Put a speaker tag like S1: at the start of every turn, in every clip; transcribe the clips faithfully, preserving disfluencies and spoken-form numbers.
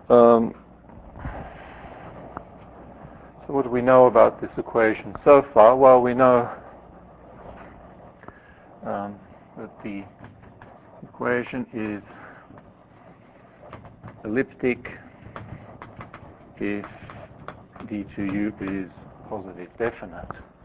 S1: Um, so what do we know about this equation so far? Well, we know um, that the equation is elliptic if d two u is positive definite.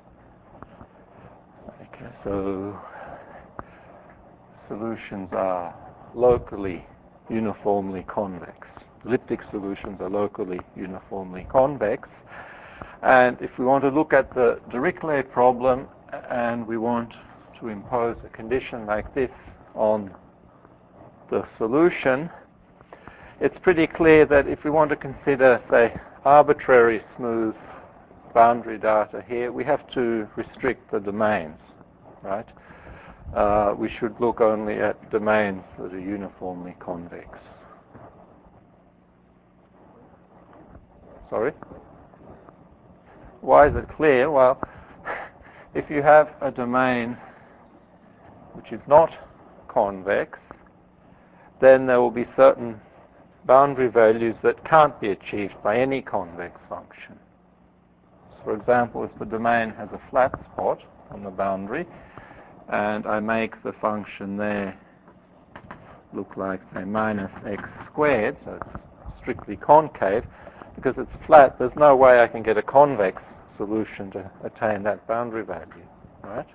S1: Okay, so solutions are locally uniformly convex. Elliptic solutions are locally uniformly convex. And if we want to look at the Dirichlet problem and we want to impose a condition like this on the solution, it's pretty clear that if we want to consider, say, arbitrary smooth boundary data here, we have to restrict the domains, right? Uh, we should look only at domains that are uniformly convex. Sorry? Why is it clear? Well, if you have a domain which is not convex, then there will be certain boundary values that can't be achieved by any convex function. For example, if the domain has a flat spot on the boundary, and I make the function there look like, say, minus x squared, so it's strictly concave, because it's flat, there's no way I can get a convex solution to attain that boundary value, right?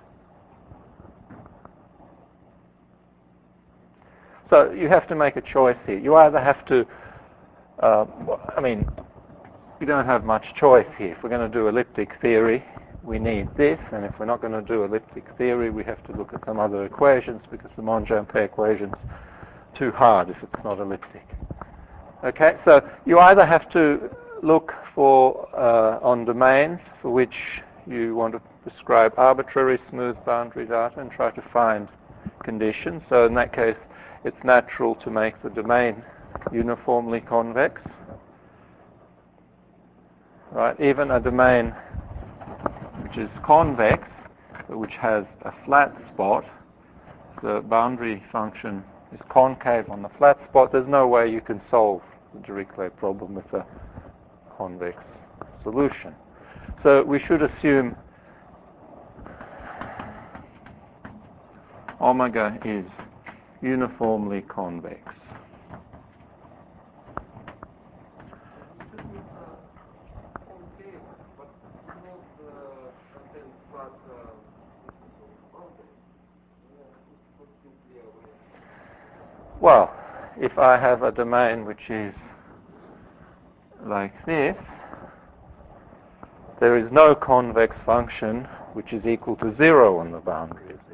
S1: So you have to make a choice here. You either have to, uh, I mean, we don't have much choice here. If we're going to do elliptic theory, we need this, and if we're not going to do elliptic theory, we have to look at some other equations, because the Monge-Ampere equation's too hard if it's not elliptic. Okay, so you either have to look for uh, on domains for which you want to prescribe arbitrary smooth boundary data and try to find conditions. So in that case, it's natural to make the domain uniformly convex. Right, even a domain which is convex, but which has a flat spot, the boundary function is concave on the flat spot, there's no way you can solve the Dirichlet problem with a convex solution. So we should assume omega is uniformly convex. Well, if I have a domain which is like this, there is no convex function which is equal to zero on the boundary of this.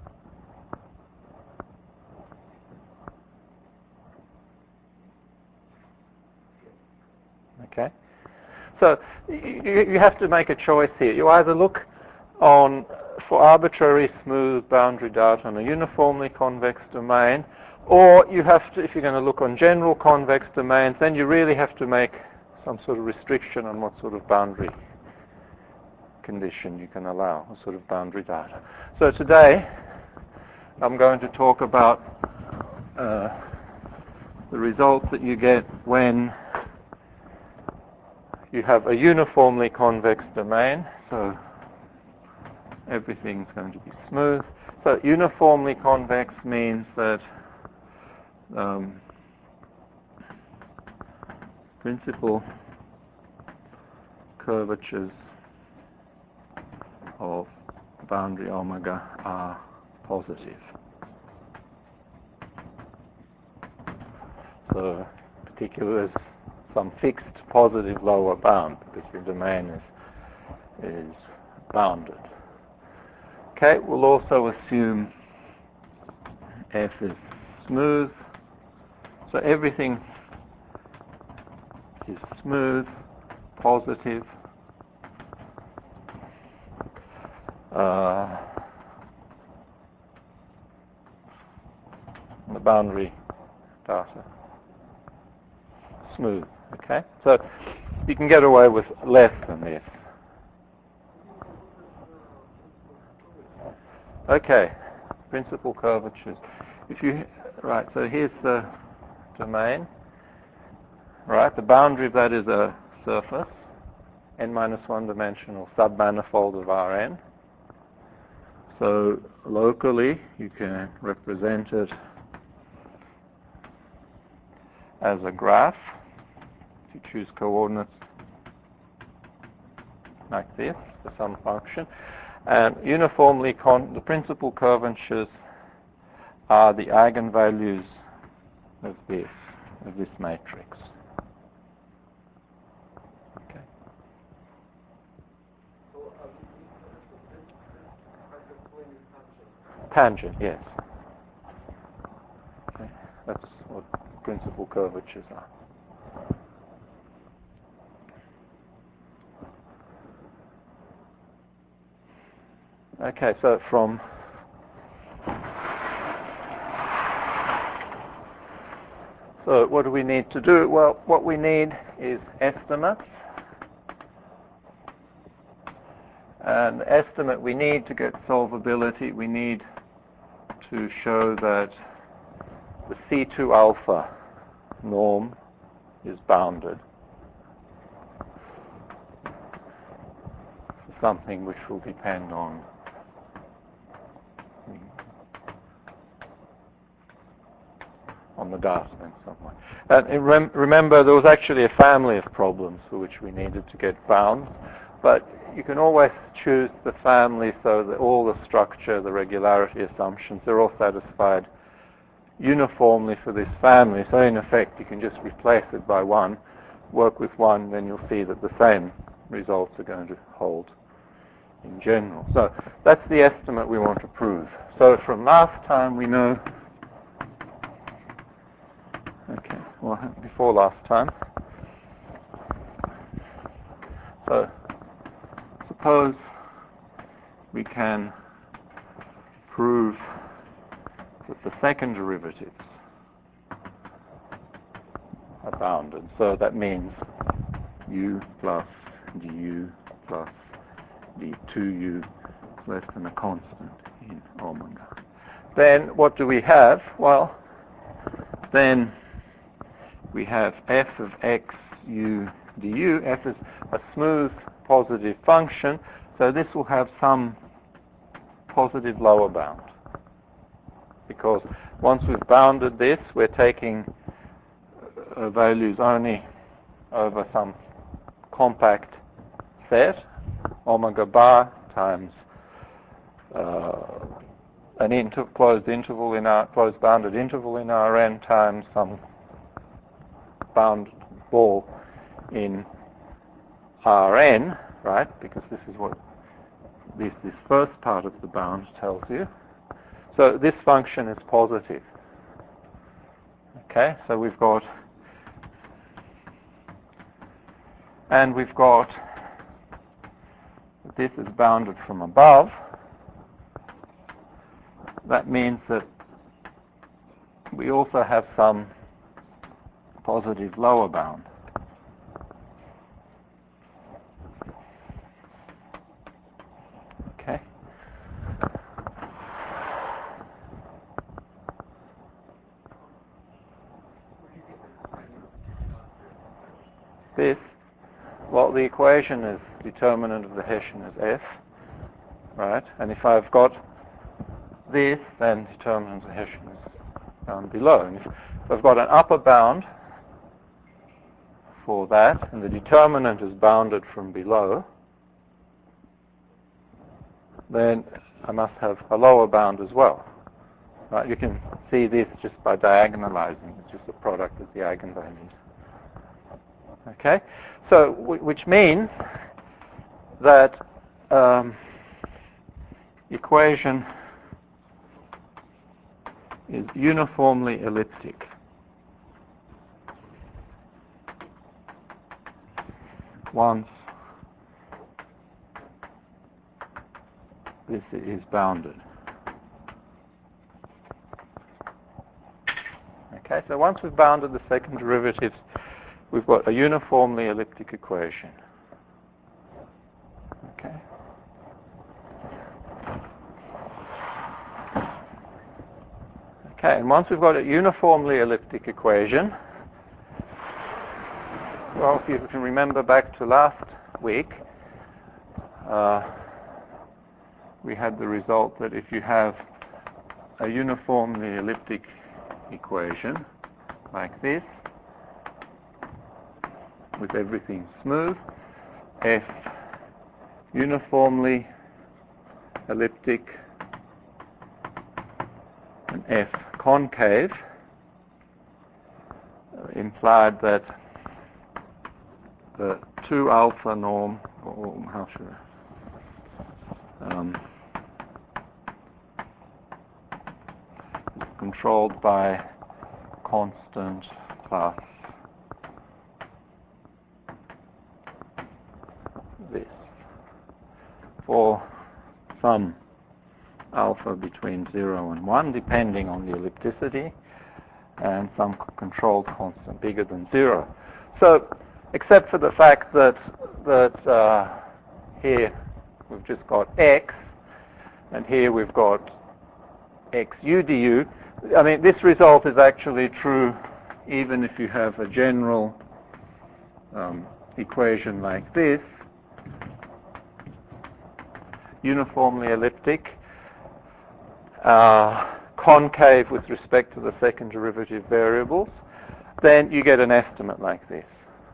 S1: Okay? So you, you have to make a choice here. You either look on for arbitrary smooth boundary data on a uniformly convex domain, or you have to, if you're going to look on general convex domains, then you really have to make some sort of restriction on what sort of boundary condition you can allow, what sort of boundary data. So today, I'm going to talk about uh, the results that you get when you have a uniformly convex domain. So everything's going to be smooth. So uniformly convex means that um, principal curvatures of boundary omega are positive. So particularly there's some fixed positive lower bound because the domain is, is bounded. Okay, we'll also assume F is smooth. So everything is smooth, positive. Uh, the boundary data smooth. Okay, so you can get away with less than this. Okay, principal curvatures. If you right, so here's the domain, right? The boundary of that is a surface, n minus one dimensional submanifold of Rn. So locally, you can represent it as a graph. If you choose coordinates like this for some function. And uniformly, con the principal curvatures are the eigenvalues of this, of this matrix. Okay. Tangent, yes. Okay. That's what principal curvatures are. Okay, so from so what do we need to do? Well, what we need is estimates. And the estimate we need to get solvability, we need to show that the C two alpha norm is bounded. Something which will depend on on the data in some way. And rem remember, there was actually a family of problems for which we needed to get bounds, but you can always choose the family so that all the structure, the regularity assumptions, they're all satisfied uniformly for this family. So in effect, you can just replace it by one, work with one, then you'll see that the same results are going to hold in general. So that's the estimate we want to prove. So from last time we know, okay, well, before last time, so suppose we can prove that the second derivatives are bounded. So that means u plus du plus d two u is less than a constant in omega. Then what do we have? Well, then we have f of x u du. F is a smooth positive function, so this will have some positive lower bound. Because once we've bounded this, we're taking uh, values only over some compact set, omega bar times uh, an inter closed interval in our closed bounded interval in Rn times some bound ball in Rn, right? Because this is what this this first part of the bound tells you. So this function is positive. Okay, so we've got, and we've got, this is bounded from above. That means that we also have some positive lower bound. Okay. This, well, the equation is determinant of the Hessian is f, right? And if I've got this, then determinant of the Hessian is down below. And if I've got an upper bound for that, and the determinant is bounded from below, then I must have a lower bound as well. Right? You can see this just by diagonalizing. It's just the product of the eigenvalues. Okay, so which means that um, equation is uniformly elliptic. Once this is bounded. Okay, so once we've bounded the second derivatives, we've got a uniformly elliptic equation. Okay. Okay, and once we've got a uniformly elliptic equation, Well, if you can remember back to last week, uh, we had the result that if you have a uniformly elliptic equation like this, with everything smooth, f uniformly elliptic and f concave, uh, implied that the two alpha norm, or how should I, um, is controlled by constant plus this for some alpha between zero and one, depending on the ellipticity, and some controlled constant bigger than zero. So, except for the fact that that uh, here we've just got x, and here we've got xu du. I mean, this result is actually true even if you have a general um, equation like this, uniformly elliptic, uh, concave with respect to the second derivative variables, then you get an estimate like this.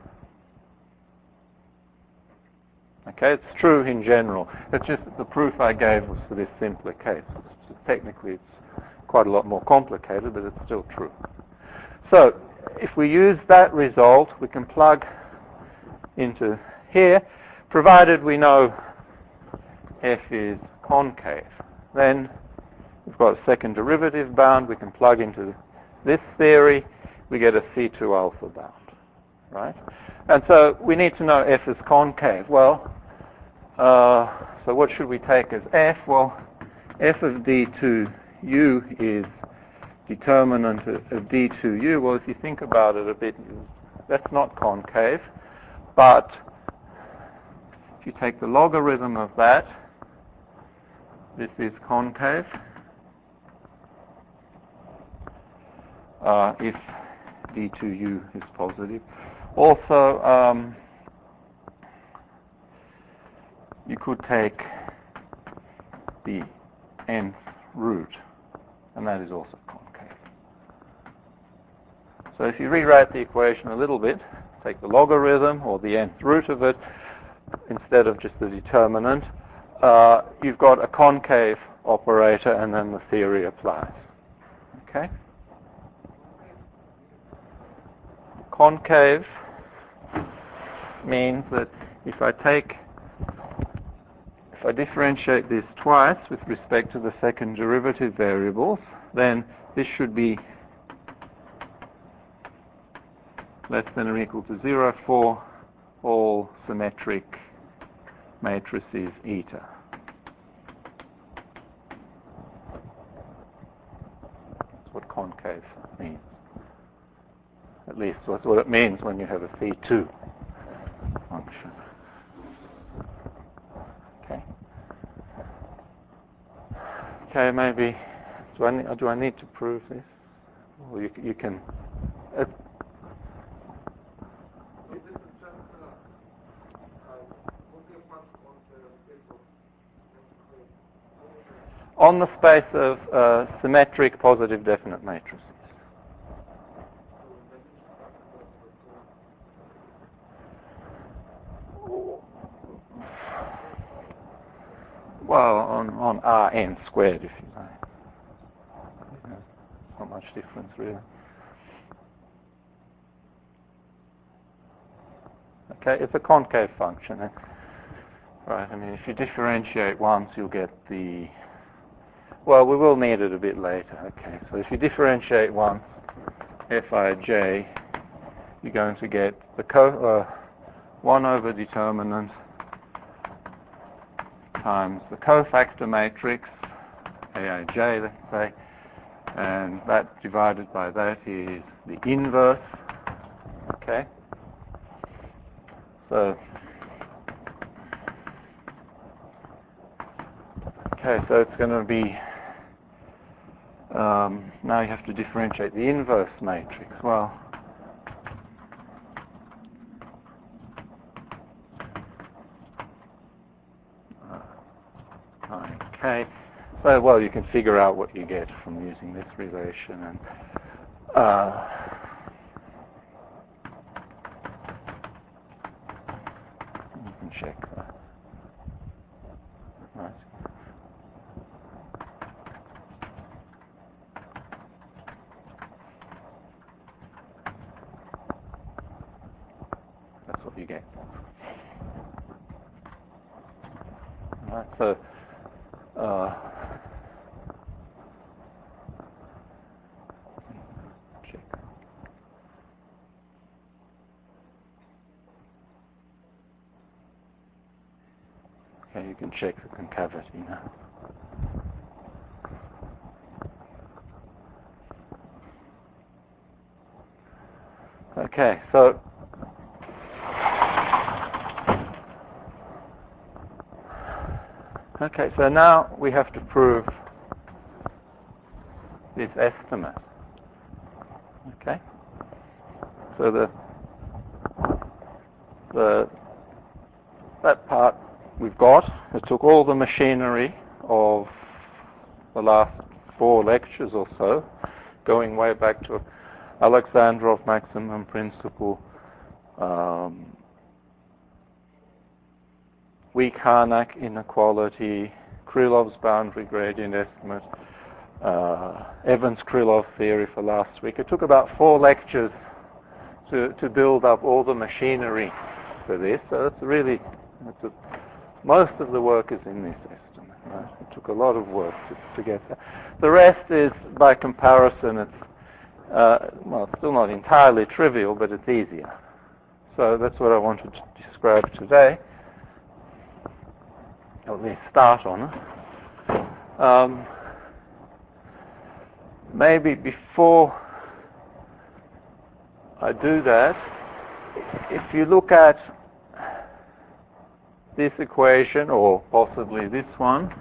S1: Okay, it's true in general. It's just that the proof I gave was for this simpler case. So technically, it's quite a lot more complicated, but it's still true. So, if we use that result, we can plug into here, provided we know f is concave. Then we've got a second derivative bound. We can plug into this theory. We get a C two alpha bound, right? And so we need to know f is concave. Well, uh, so what should we take as f? Well, f of d two u is determinant of d two u. Well, if you think about it a bit, that's not concave. But if you take the logarithm of that, this is concave. Uh, if d two u is positive. Also, um, you could take the nth root, and that is also concave. So if you rewrite the equation a little bit, take the logarithm or the nth root of it instead of just the determinant, uh, you've got a concave operator, and then the theory applies. Okay? Concave means that if I take, if I differentiate this twice with respect to the second derivative variables, then this should be less than or equal to zero for all symmetric matrices eta. That's what concave means. At least that's what it means when you have a C two function. Okay. Okay, maybe, do I, need, do I need to prove this? Or you, you can... Uh, on the space of uh, symmetric positive definite matrices. Well, on, on Rn squared, if you like. You know, not much difference, really. Okay, it's a concave function. Eh? Right, I mean, if you differentiate once, you'll get the... Well, we will need it a bit later. Okay, so if you differentiate once, Fij, you're going to get the co uh, one over determinant times the cofactor matrix, Aij, let's say, and that divided by that is the inverse. Okay, so okay, so it's going to be um, now you have to differentiate the inverse matrix. Well, Okay, so well, you can figure out what you get from using this relation, and uh, you can check that. Right. That's what you get. Right, so uh, check. Okay, you can check the concavity now. Okay, so okay, so now we have to prove this estimate. Okay, so the the that part we've got. It took all the machinery of the last four lectures or so, going way back to Alexandrov maximum principle, um, weak Harnack inequality, Krylov's boundary gradient estimate, uh, Evans-Krylov theory for last week. It took about four lectures to, to build up all the machinery for this. So it's really, it's a, most of the work is in this estimate. Right? It took a lot of work to, to get there. The rest is, by comparison, it's uh, well, it's still not entirely trivial, but it's easier. So that's what I wanted to describe today. Let me start on it. Um, maybe before I do that, if you look at this equation, or possibly this one,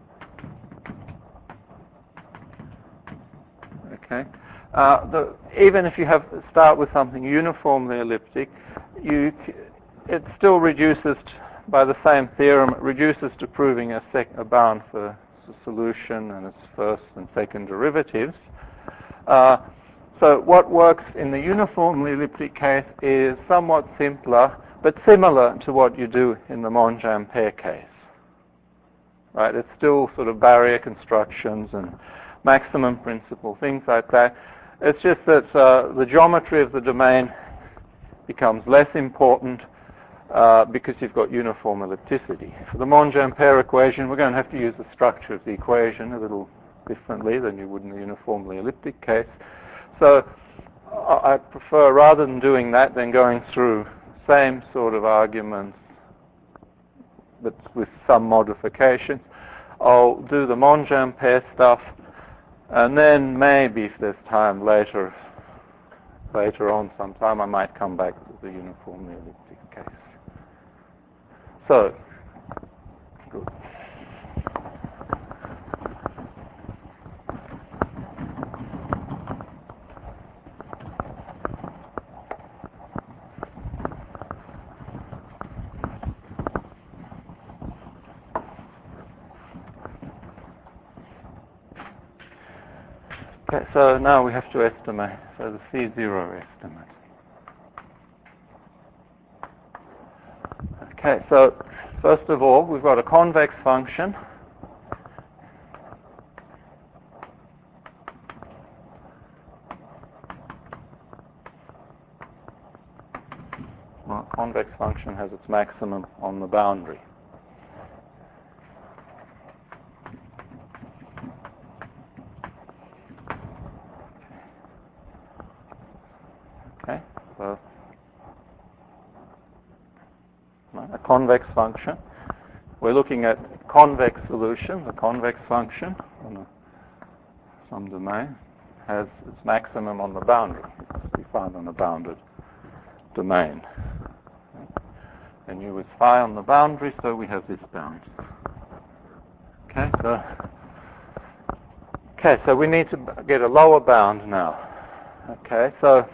S1: okay, uh, the, even if you have start with something uniformly elliptic, you it still reduces t- by the same theorem. It reduces to proving a, sec, a bound for the solution and its first and second derivatives. Uh, so what works in the uniformly elliptic case is somewhat simpler, but similar to what you do in the Monge-Ampere case. Right? It's still sort of barrier constructions and maximum principle, things like that. It's just that uh, the geometry of the domain becomes less important uh, because you've got uniform ellipticity. For the Monge-Ampere equation, we're going to have to use the structure of the equation a little differently than you would in the uniformly elliptic case. So I prefer, rather than doing that, then going through same sort of arguments, but with some modifications. I'll do the Monge-Ampere stuff, and then maybe if there's time later, later on sometime, I might come back to the uniformly elliptic case. So, good. Okay, so now we have to estimate, so the C zero estimate. Okay, so first of all, we've got a convex function. Well, a convex function has its maximum on the boundary. Okay, so a convex function. We're looking at convex solutions. A convex function on a, some domain has its maximum on the boundary. It's defined on a bounded domain. And u is phi on the boundary, so we have this bound. Okay, so okay, so we need to get a lower bound now. Okay, so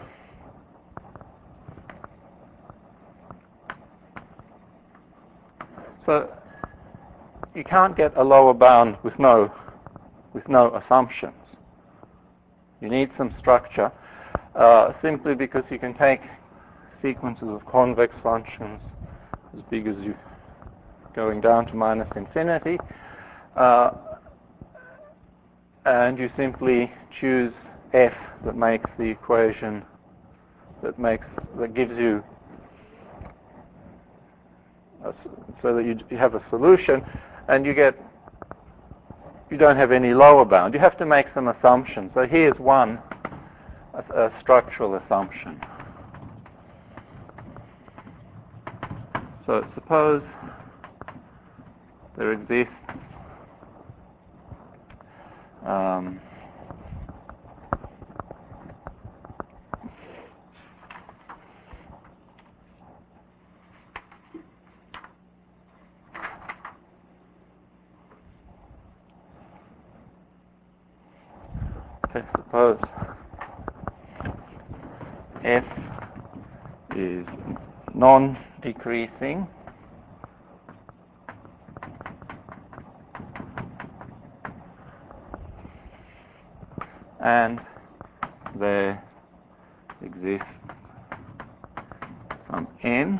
S1: so you can't get a lower bound with no, with no assumptions. You need some structure, uh, simply because you can take sequences of convex functions as big as you going down to minus infinity, uh, and you simply choose f that makes the equation that makes that gives you a, so that you, you have a solution, and you get you don't have any lower bound. You have to make some assumptions. So here's one, a, a structural assumption. So suppose there exists um, okay, suppose f is non-decreasing and there exists some n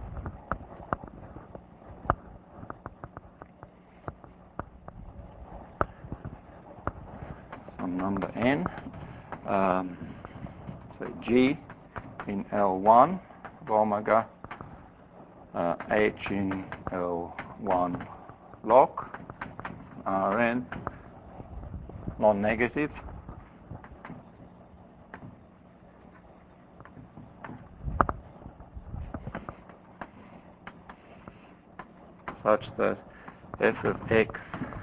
S1: some number n, um, say g in L one of omega, uh, h in L one log, Rn non-negative, such that f of x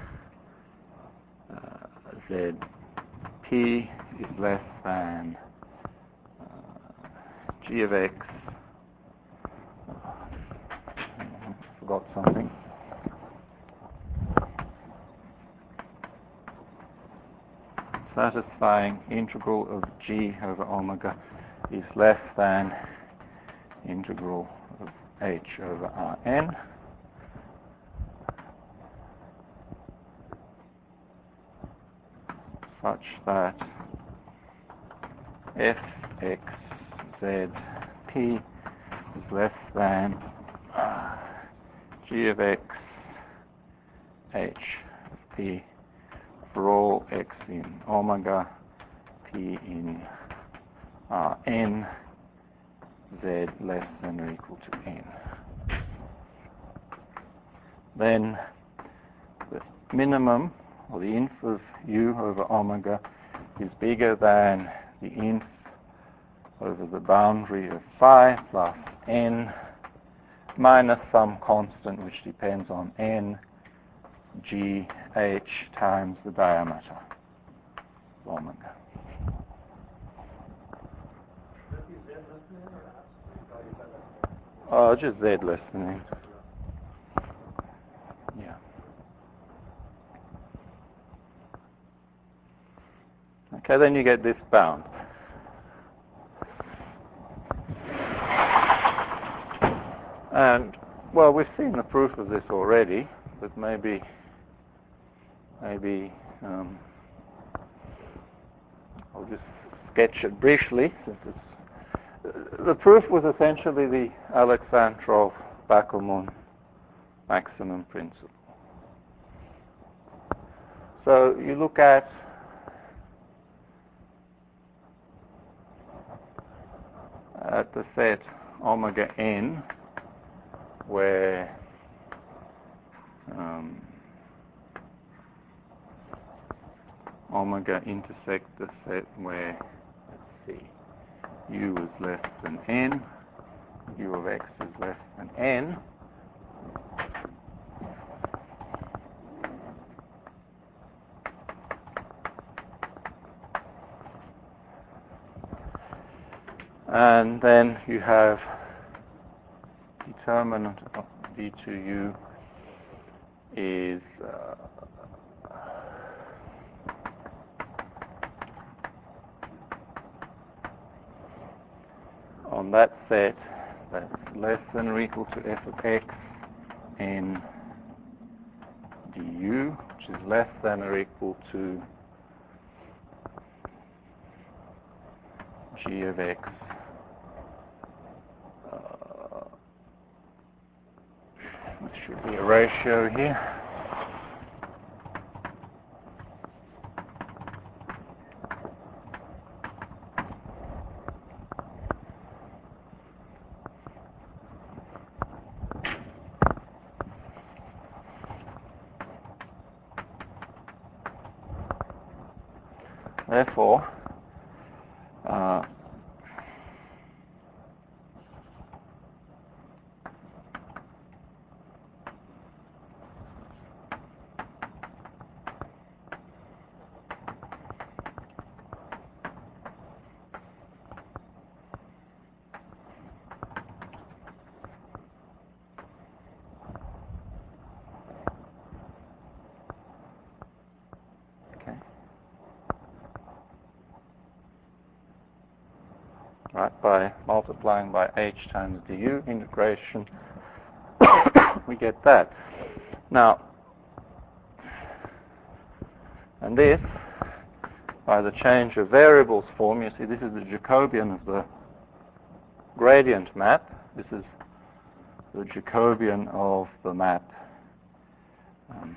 S1: uh, z p is less than uh, g of x. I forgot something. Satisfying integral of g over omega is less than integral of h over Rn. Such that f x z p is less than uh, g of x h of p for all x in omega, p in Rn, z less than or equal to n. Then the minimum, or the inf of u over omega, is bigger than the inf over the boundary of phi plus n minus some constant which depends on n, g, h times the diameter of omega. Oh, just z less than n. Yeah. Okay, then you get this bound. And, well, we've seen the proof of this already, but maybe, maybe um, I'll just sketch it briefly, since it's, the proof was essentially the Alexandrov-Bakelmon maximum principle. So you look at at the set omega n, where um, omega intersect the set where, let's see, u is less than n, u of x is less than n. And then you have determinant of d two u is uh, on that set that's less than or equal to f of x n du, which is less than or equal to g of x. Uh, this should be a ratio here. Therefore, uh, right, by multiplying by h times du integration, we get that. Now, and this, by the change of variables form, you see this is the Jacobian of the gradient map. This is the Jacobian of the map. Um,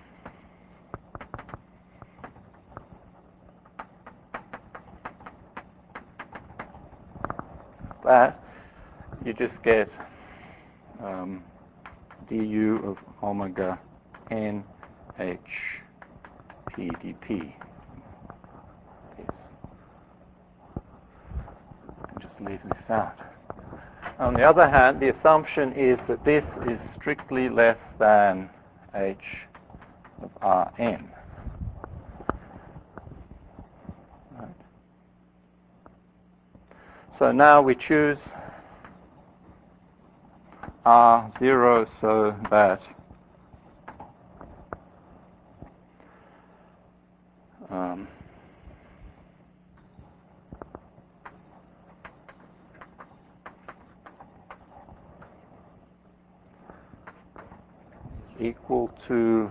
S1: that, you just get um, du of omega n h p dp. Just leave this out. On the other hand, the assumption is that this is strictly less than h of Rn. Right. So now we choose R zero so that um, equal to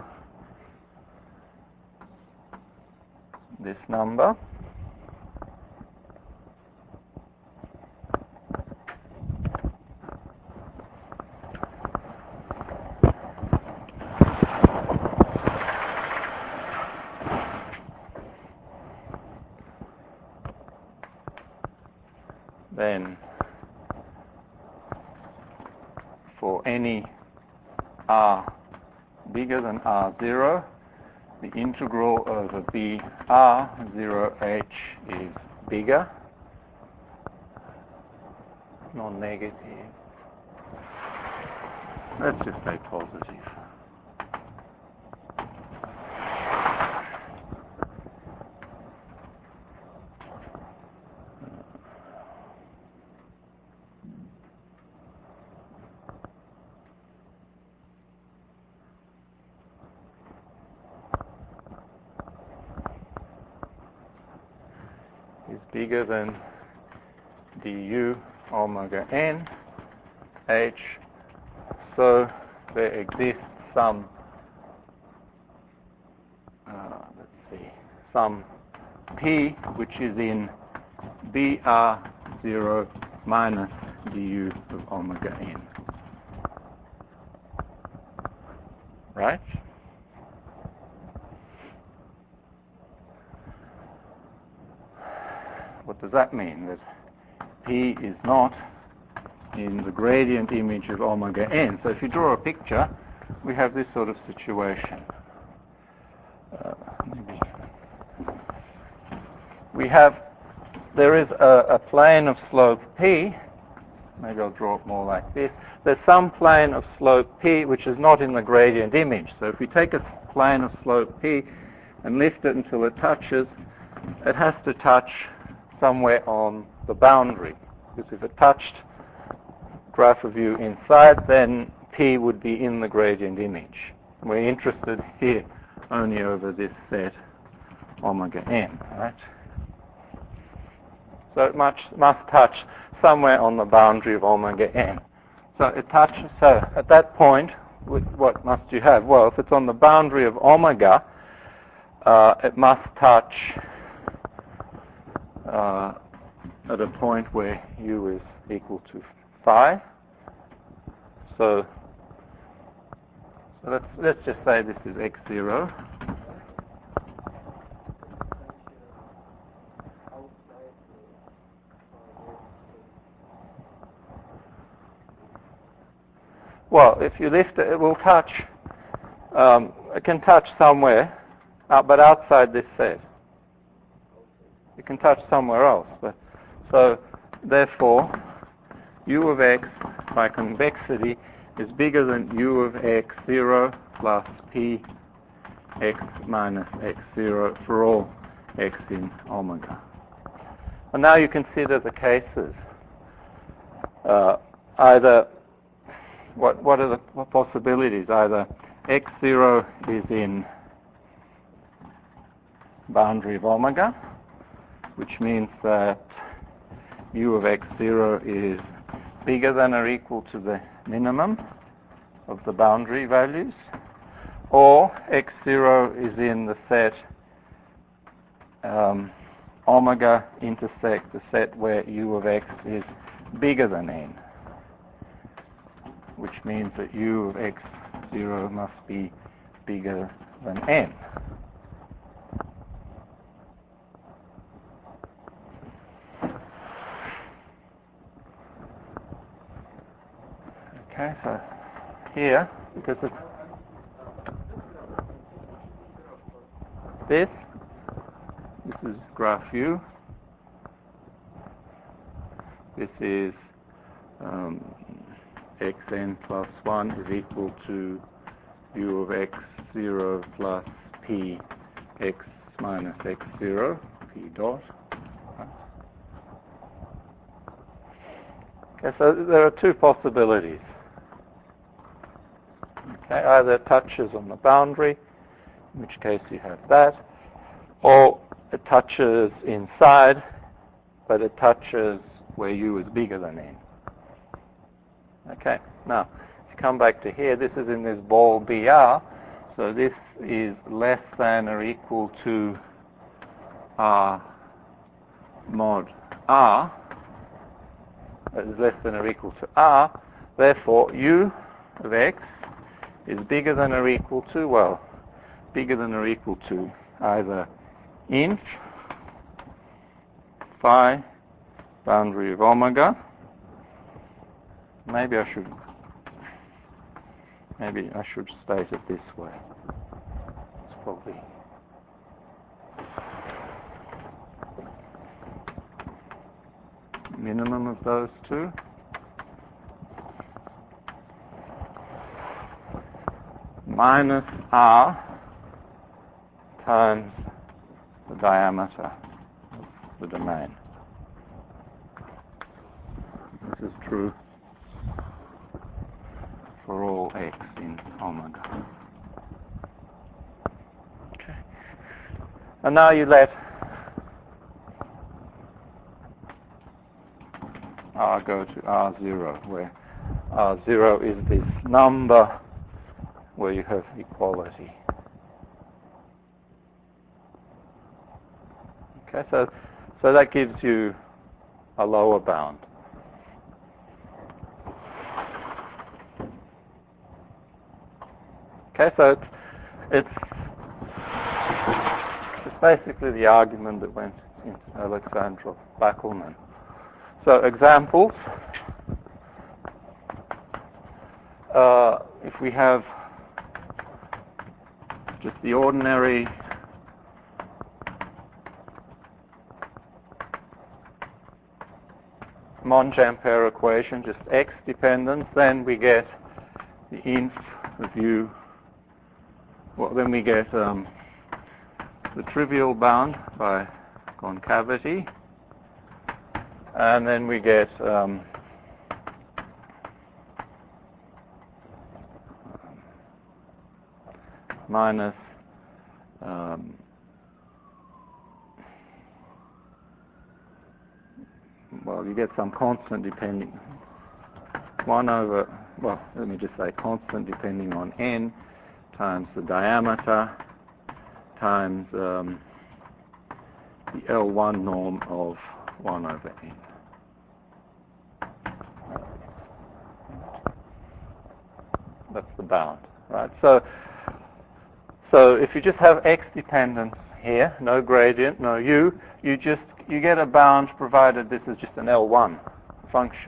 S1: this number. Then for any r bigger than R zero, the integral over B R zero H is bigger, non-negative. Let's just say positive. Is bigger than du omega n h, so there exists some uh, let's see some p which is in B R zero minus du of omega n, right? What does that mean? That P is not in the gradient image of omega n. So if you draw a picture, we have this sort of situation. Uh, maybe we have, there is a, a plane of slope P. Maybe I'll draw it more like this. There's some plane of slope P which is not in the gradient image. So if we take a plane of slope P and lift it until it touches, it has to touch somewhere on the boundary, because if it touched graph of view inside, then P would be in the gradient image. And we're interested here only over this set omega n, right? So it much, must touch somewhere on the boundary of omega n. So it touches. So at that point, what must you have? Well, if it's on the boundary of omega, uh, it must touch uh, at a point where u is equal to phi. So, so let's, let's just say this is x zero. Well, if you lift it, it will touch, um, it can touch somewhere, uh, but outside this set. It can touch somewhere else. But, so, therefore, u of x by convexity is bigger than u of x zero plus p x minus x zero for all x in omega. And now you consider the cases. Uh, either What, what are the what possibilities? Either x zero is in boundary of omega, which means that u of x zero is bigger than or equal to the minimum of the boundary values, or x zero is in the set um, omega intersect the set where u of x is bigger than n, which means that u of x zero must be bigger than n. Okay, so here, because it's this, this is graph u, this is um, xn plus one is equal to u of x zero plus p x minus x zero, p dot. Okay, so there are two possibilities. Okay, either it touches on the boundary, in which case you have that, or it touches inside, but it touches where u is bigger than n. Okay, now, if you come back to here, this is in this ball B R, so this is less than or equal to R mod R, that is less than or equal to R, therefore u of x is bigger than or equal to, well, bigger than or equal to either inf phi boundary of omega. Maybe I should maybe I should state it this way. It's probably minimum of those two. Minus r times the diameter of the domain. This is true for all x in omega. Okay. And now you let r go to r zero, where r zero is this number where you have equality. Okay, so so that gives you a lower bound. Okay, so it's it's, it's basically the argument that went into Alexandrov Backelman. So examples. Uh, if we have just the ordinary Monge-Ampere equation, just x dependence, then we get the inf of u. Well, then we get um, the trivial bound by concavity, and then we get um, minus um, well, you get some constant depending one over well, let me just say constant depending on n times the diameter times um, the L one norm of one over n. That's the bound, right? So, so if you just have x dependence here, no gradient, no u, you just you get a bound provided this is just an L one function,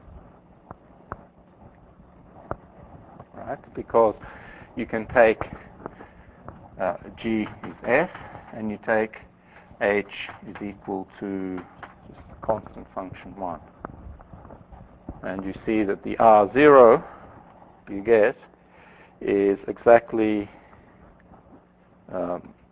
S1: right? Because you can take uh, g is f, and you take h is equal to just a constant function one, and you see that the R zero you get is exactly um,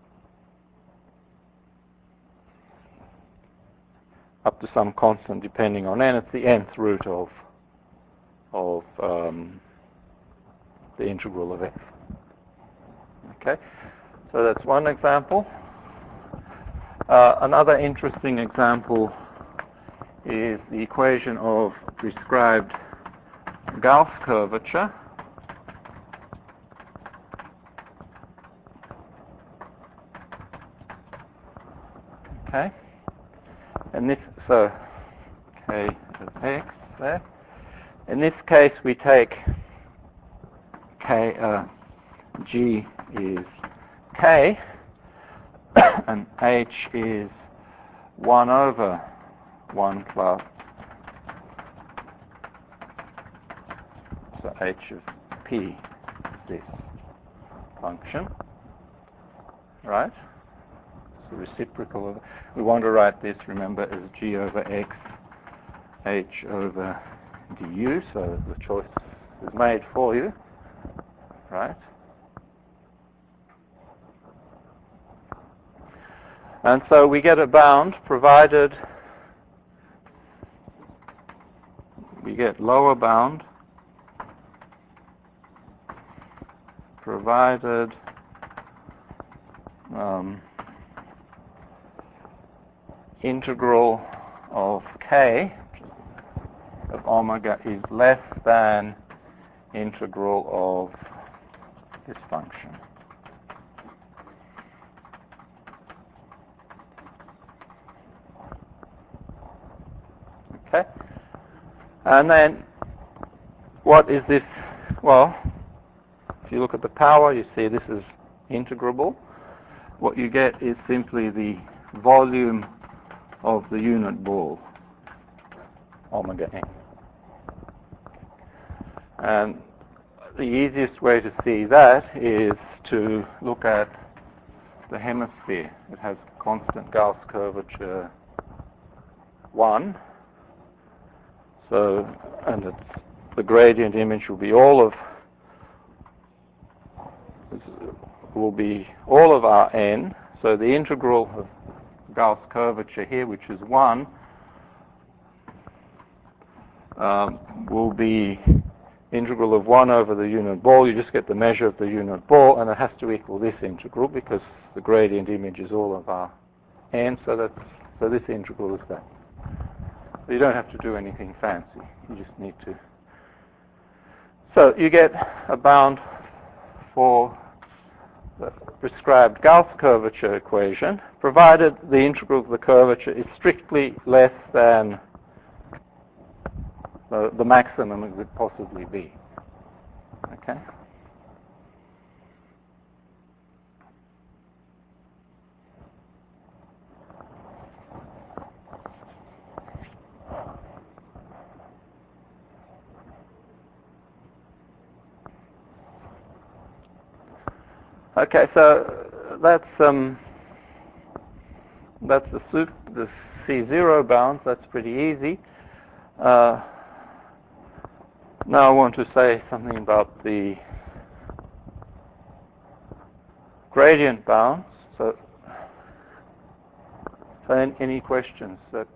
S1: up to some constant depending on n. It's the nth root of of um, the integral of f. Okay, so that's one example. Uh, another interesting example is the equation of prescribed Gauss curvature. Okay, and this, so k of x there. In this case, we take k, uh, g is k, and h is one over one plus, so h of p is this function, right? The reciprocal of it. We want to write this, remember, as g over x, h over du, so the choice is made for you, right? And so we get a bound provided we get lower bound provided um, integral of k of omega is less than integral of this function. Okay? And then what is this? Well, if you look at the power, you see this is integrable. What you get is simply the volume of the unit ball, omega n. And the easiest way to see that is to look at the hemisphere. It has constant Gauss curvature one. So, and it's, the gradient image will be all of will be all of our n. So the integral of Gauss curvature here, which is one, um, will be integral of one over the unit ball. You just get the measure of the unit ball, and it has to equal this integral because the gradient image is all of our n. So that's so this integral is that. So you don't have to do anything fancy. You just need to. So you get a bound for the prescribed Gauss curvature equation, provided the integral of the curvature is strictly less than the, the maximum it could possibly be. Okay? Okay, so that's um, that's the suit, the C zero bounds. That's pretty easy. Uh, now I want to say something about the gradient bounds. So, so any, any questions? That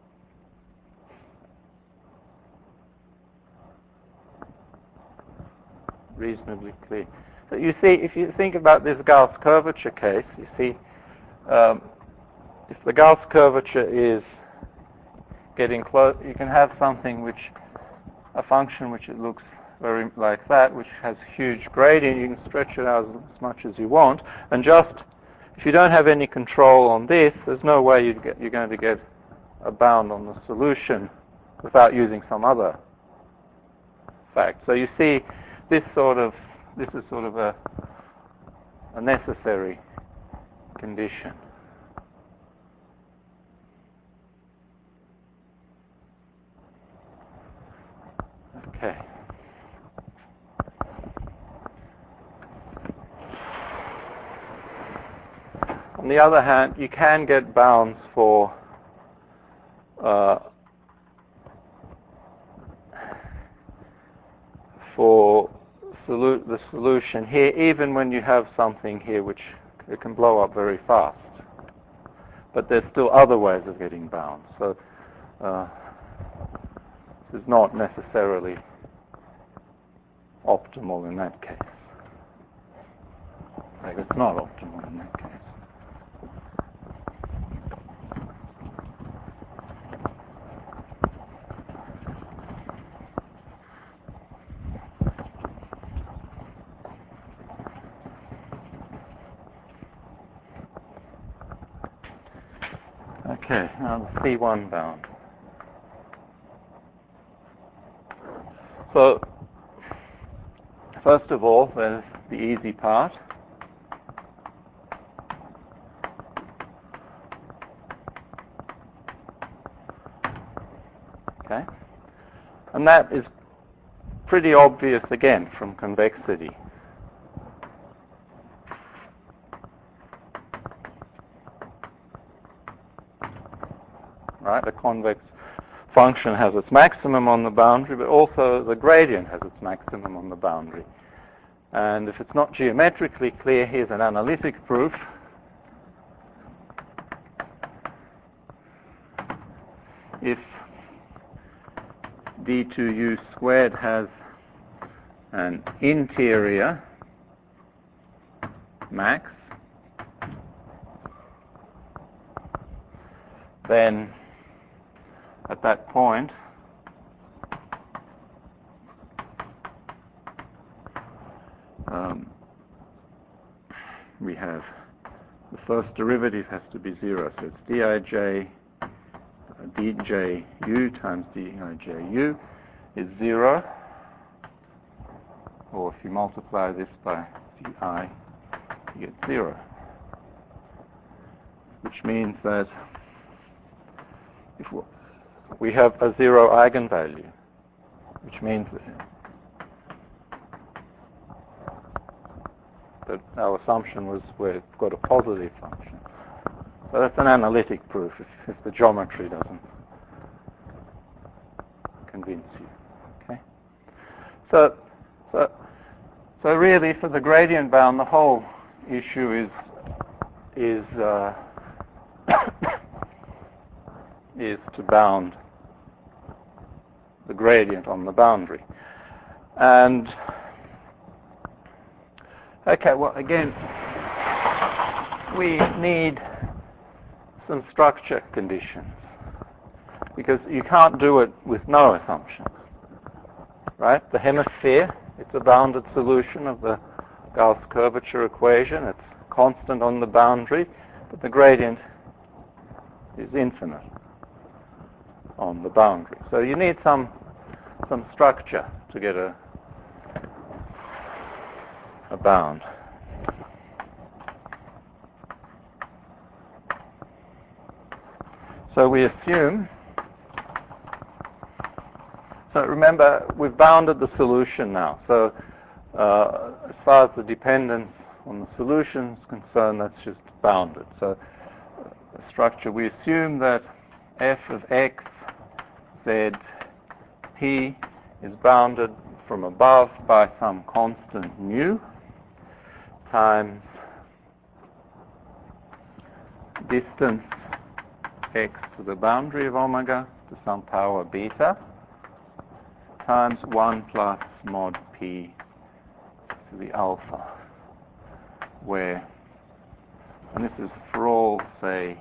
S1: reasonably clear. So you see, if you think about this Gauss curvature case, you see, um, if the Gauss curvature is getting close, you can have something which, a function which it looks very like that, which has huge gradient. You can stretch it out as much as you want, and just if you don't have any control on this, there's no way you'd get, you're going to get a bound on the solution without using some other fact. So you see, this sort of this is sort of a, a necessary condition. Okay. On the other hand, you can get bounds for uh, for solu the solution here, even when you have something here which it can blow up very fast. But there's still other ways of getting bounds. So uh, this is not necessarily optimal in that case. Like, it's not optimal in that case. Okay, now the C one bound. So, first of all, there's the easy part. Okay, and that is pretty obvious again from convexity. Right, the convex function has its maximum on the boundary, but also the gradient has its maximum on the boundary. And if it's not geometrically clear, here's an analytic proof. If d two u squared has an interior max, then at that point, um, we have the first derivative has to be zero. So it's dij, uh, dju times diju is zero. Or if you multiply this by di, you get zero. Which means that if we have a zero eigenvalue, which means that our assumption was we've got a positive function. So that's an analytic proof if, if the geometry doesn't convince you. Okay. So, so, so really, for the gradient bound, the whole issue is is uh, is to bound the gradient on the boundary. And okay, well, again, we need some structure conditions, because you can't do it with no assumptions, right? The hemisphere, it's a bounded solution of the Gauss curvature equation. It's constant on the boundary, but the gradient is infinite on the boundary. So you need some some structure to get a a bound. So we assume, so remember, we've bounded the solution now. So uh, as far as the dependence on the solution is concerned, that's just bounded. So the structure, we assume that f of x, z, p is bounded from above by some constant mu times distance x to the boundary of omega to some power beta times one plus mod p to the alpha, where, and this is for all, say,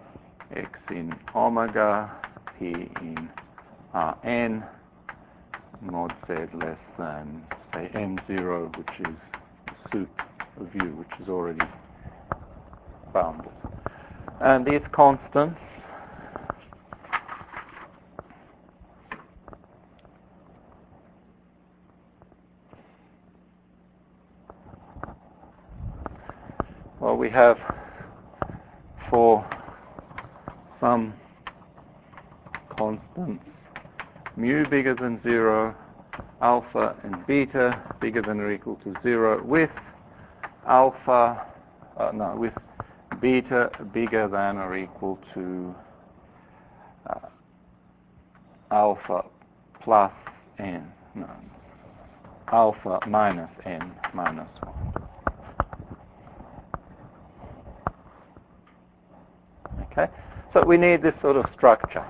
S1: x in omega, p in Rn, mod z less than, say, m zero, which is the suit of u, which is already bounded. And these constants well, we have for some constants mu bigger than zero, alpha and beta bigger than or equal to zero, with alpha, uh, no, with beta bigger than or equal to uh, alpha plus n, no, alpha minus n minus one. Okay, so we need this sort of structure.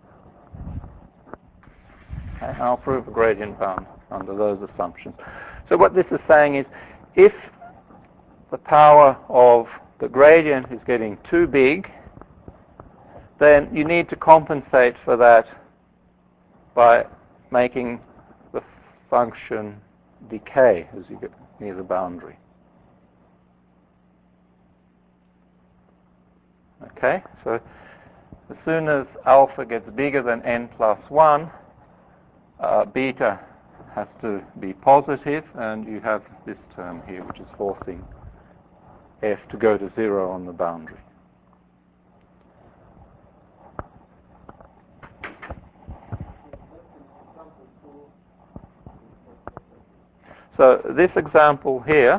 S1: Okay, I'll prove a gradient bound under those assumptions. So what this is saying is, if the power of the gradient is getting too big, then you need to compensate for that by making the function decay as you get near the boundary. Okay, so as soon as alpha gets bigger than n plus one, uh, beta has to be positive, and you have this term here, which is forcing f to go to zero on the boundary. So this example here,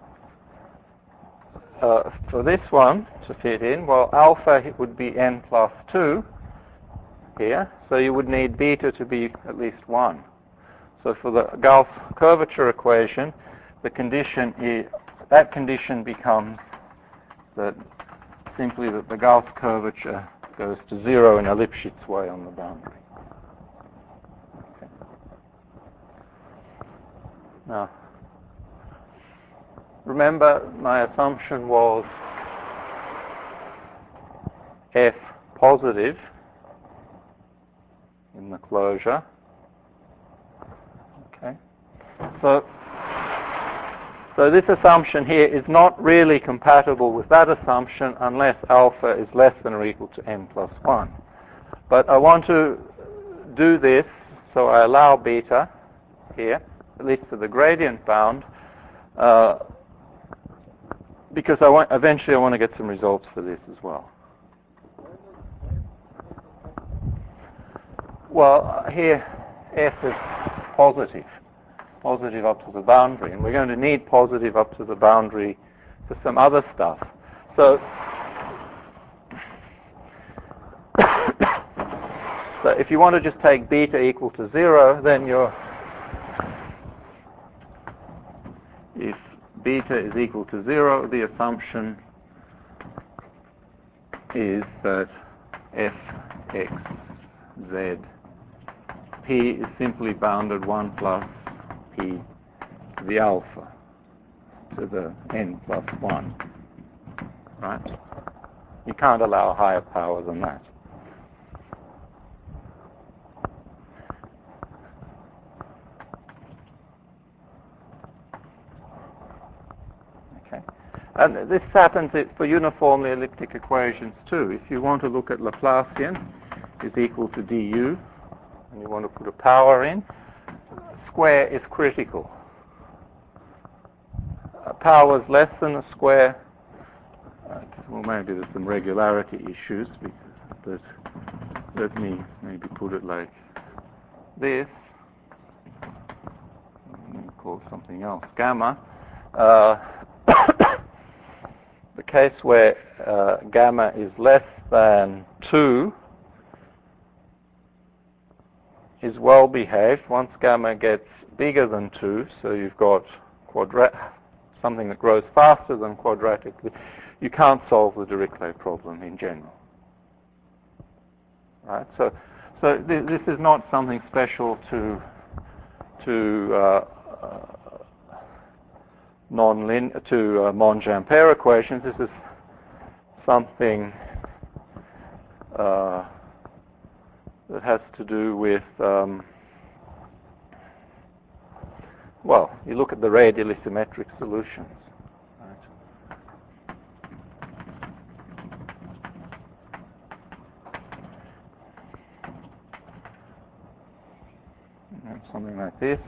S1: uh, for this one to fit in, well, alpha would be n plus two here, so you would need beta to be at least one. So for the Gauss curvature equation, the condition is, that condition becomes that simply that the Gauss curvature goes to zero in a Lipschitz way on the boundary. Okay. Now, remember my assumption was f positive in the closure. Okay. So, so this assumption here is not really compatible with that assumption unless alpha is less than or equal to n plus one. But I want to do this, so I allow beta here, at least for the gradient bound, uh, because I want, eventually I want to get some results for this as well. Well, here f is positive, positive up to the boundary, and we're going to need positive up to the boundary for some other stuff. So, so if you want to just take beta equal to zero, then you're, if beta is equal to zero, the assumption is that f x z p is simply bounded one plus p to the alpha to the n plus one, right? You can't allow higher power than that. Okay, and this happens for uniformly elliptic equations too. If you want to look at Laplacian is equal to du, and you want to put a power in, square is critical. A power is less than a square. Uh, well, maybe there's some regularity issues, because, but let me maybe put it like this. Let me call something else gamma. Uh, the case where uh, gamma is less than two is well behaved. Once gamma gets bigger than two, so you've got quadrat something that grows faster than quadratically, you can't solve the Dirichlet problem in general. Right? So, so th this is not something special to to uh, uh, non-lin to uh, Monge-Ampere equations. This is something uh, that has to do with um, well, you look at the radially symmetric solutions. Something like this.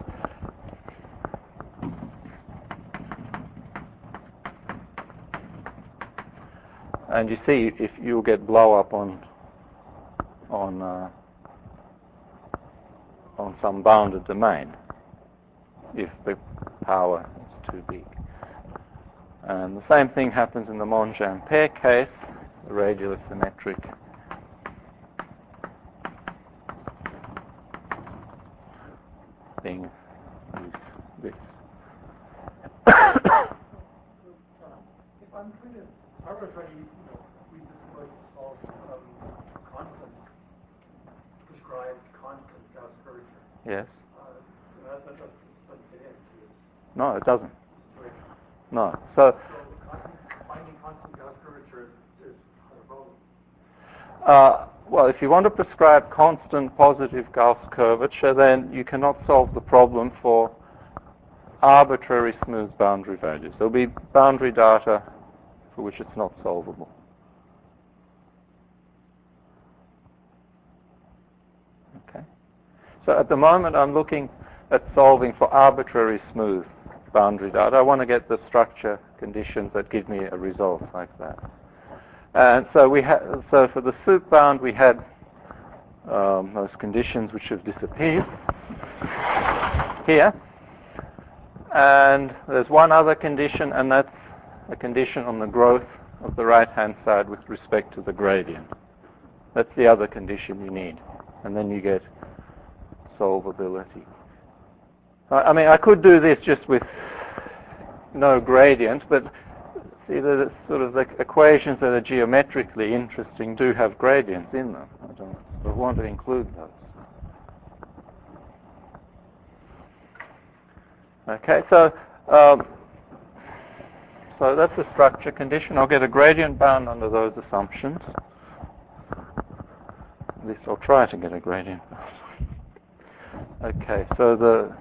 S1: And you see, if you get blow up on on uh, on some bounded domain, if the power is too big. And the same thing happens in the Monge-Ampere case, the radially symmetric thing is this.
S2: If I'm trying to arbitrarily, you know, read this equation to solve um, constant, prescribed constant Gauss curvature.
S1: Yes.
S2: Uh, you know, that, that doesn't fit in.
S1: No, it doesn't.
S2: Right.
S1: No. So,
S2: so constant, finding constant Gauss curvature is, is a problem.
S1: uh, well, if you want to prescribe constant positive Gauss curvature, then you cannot solve the problem for arbitrary smooth boundary values. There'll be boundary data for which it's not solvable. Okay. So at the moment I'm looking at solving for arbitrary smooth boundary data. I want to get the structure conditions that give me a result like that. And so we had, so for the soup bound we had um, those conditions which have disappeared here. And there's one other condition, and that's a condition on the growth of the right-hand side with respect to the gradient. That's the other condition you need. And then you get solvability. I mean, I could do this just with no gradient, but see, the sort of the equations that are geometrically interesting do have gradients in them. I don't I want to include those. Okay, so um, so that's a structure condition. I'll get a gradient bound under those assumptions. At least I'll try to get a gradient bound. Okay, so the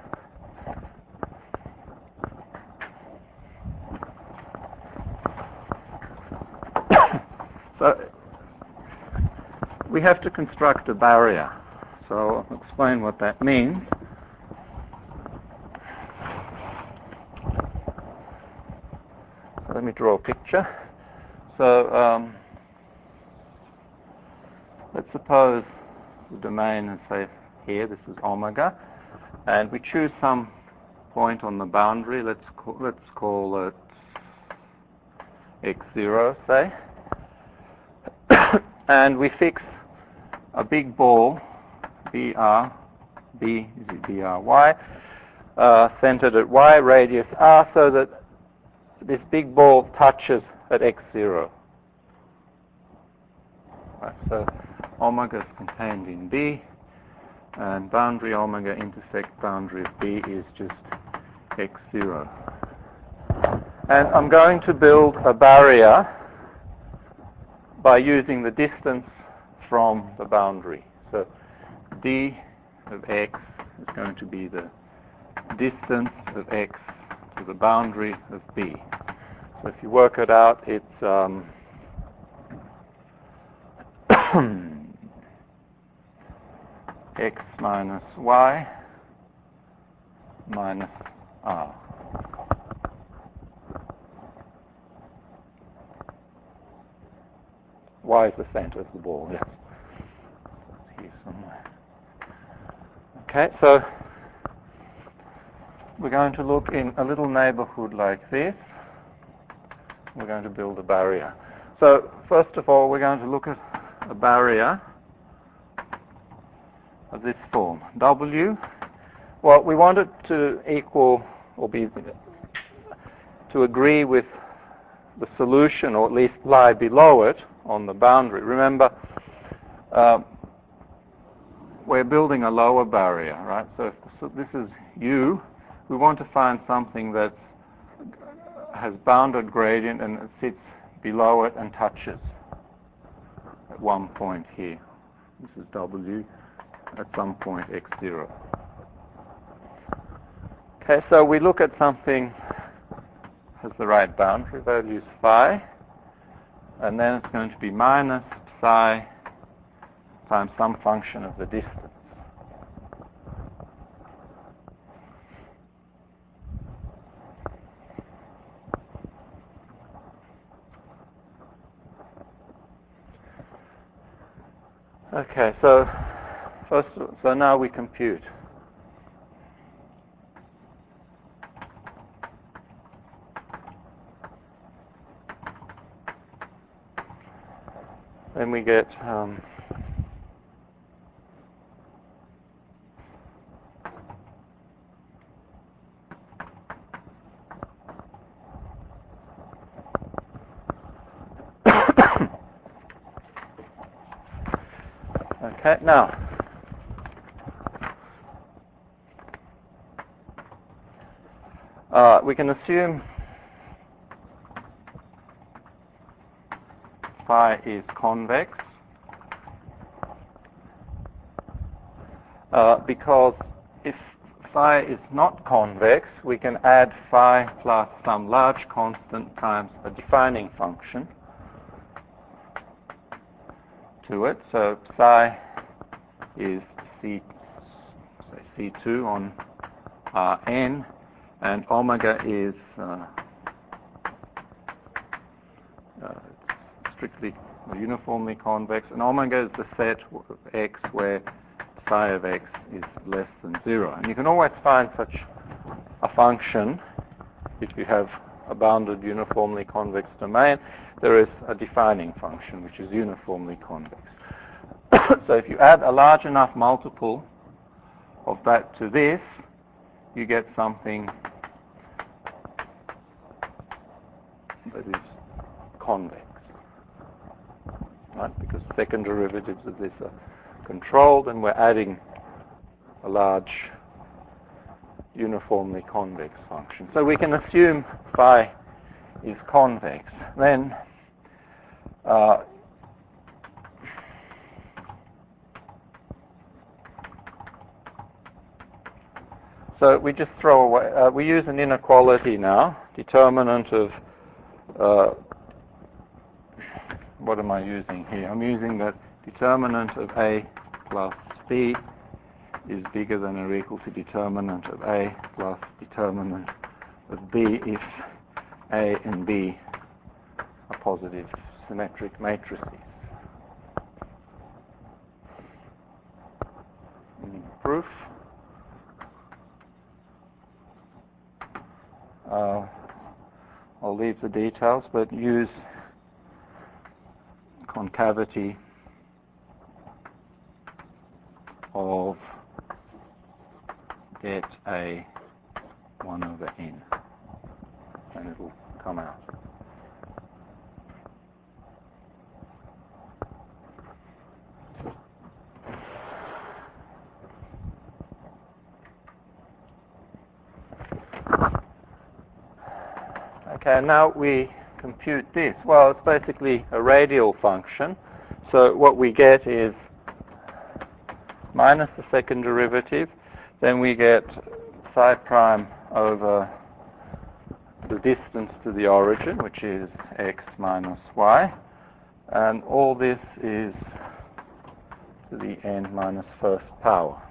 S1: so we have to construct a barrier. So I'll explain what that means. Let me draw a picture. So um, let's suppose the domain is, say, here. This is omega, and we choose some point on the boundary. Let's call, let's call it x zero, say, and we fix a big ball, B R, B is it B R Y, uh, centered at y, radius r, so that this big ball touches at x zero. Right, so omega is contained in B, and boundary omega intersect boundary of B is just x zero. And I'm going to build a barrier by using the distance from the boundary. So d of x is going to be the distance of x to the boundary of B. So if you work it out, it's um, x minus y minus r. Y is the center of the ball, yes. It's here somewhere. Okay, so we're going to look in a little neighborhood like this. We're going to build a barrier. So first of all, we're going to look at a barrier of this form. W, well, we want it to equal or be to agree with the solution, or at least lie below it on the boundary. Remember, uh, we're building a lower barrier, right? So if so this is U, we want to find something that has bounded gradient and it sits below it and touches at one point here. This is W at some point x zero. Okay, so we look at something has the right boundary values phi, and then it's going to be minus psi times some function of the distance. Okay, so first, so now we compute. Then we get um, okay, now uh, we can assume phi is convex uh, because if phi is not convex, we can add phi plus some large constant times a defining function to it. So psi is C, say C two on Rn, and omega is uh, uh, strictly or uniformly convex, and omega is the set of x where psi of x is less than zero. And you can always find such a function if you have a bounded uniformly convex domain. There is a defining function which is uniformly convex. So if you add a large enough multiple of that to this, you get something that is convex, right? Because second derivatives of this are controlled, and we're adding a large uniformly convex function. So we can assume phi is convex. Then uh, so we just throw away, uh, we use an inequality now, determinant of, uh, what am I using here? I'm using that determinant of A plus B is bigger than or equal to determinant of A plus determinant of B if A and B are positive symmetric matrices. In proof, uh, I'll leave the details, but use concavity of get A one over n, and it will come out. Okay, now we compute this. Well, it's basically a radial function. So what we get is minus the second derivative, then we get psi prime over the distance to the origin, which is x minus y, and all this is to the n minus first power.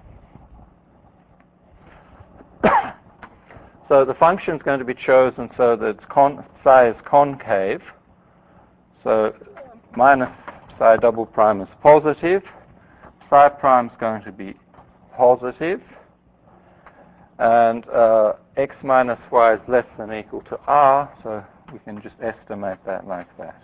S1: So the function is going to be chosen so that it's con psi is concave, so minus psi double prime is positive, psi prime is going to be positive, and uh, x minus y is less than or equal to r, so we can just estimate that like that.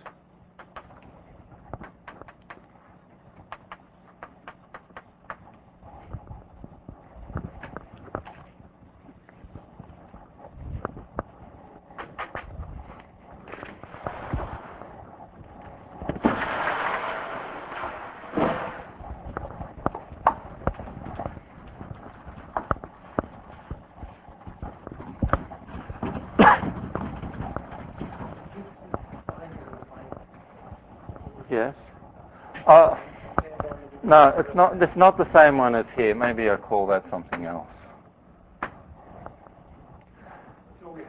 S1: Yes. Uh, no, it's not. It's not the same one as here. Maybe I call that something else.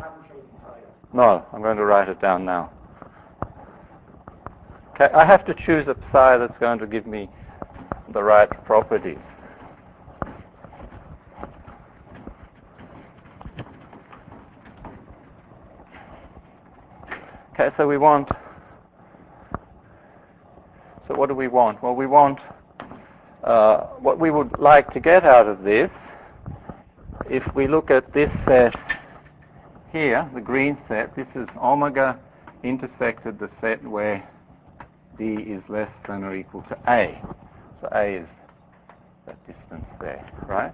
S2: haven't chosen psi yet.
S1: No, I'm going to write it down now. Okay, I have to choose a psi that's going to give me the right properties. Okay, so we want, so what do we want? Well, we want, uh, what we would like to get out of this, if we look at this set here, the green set, this is omega intersected the set where D is less than or equal to A. So A is that distance there, right?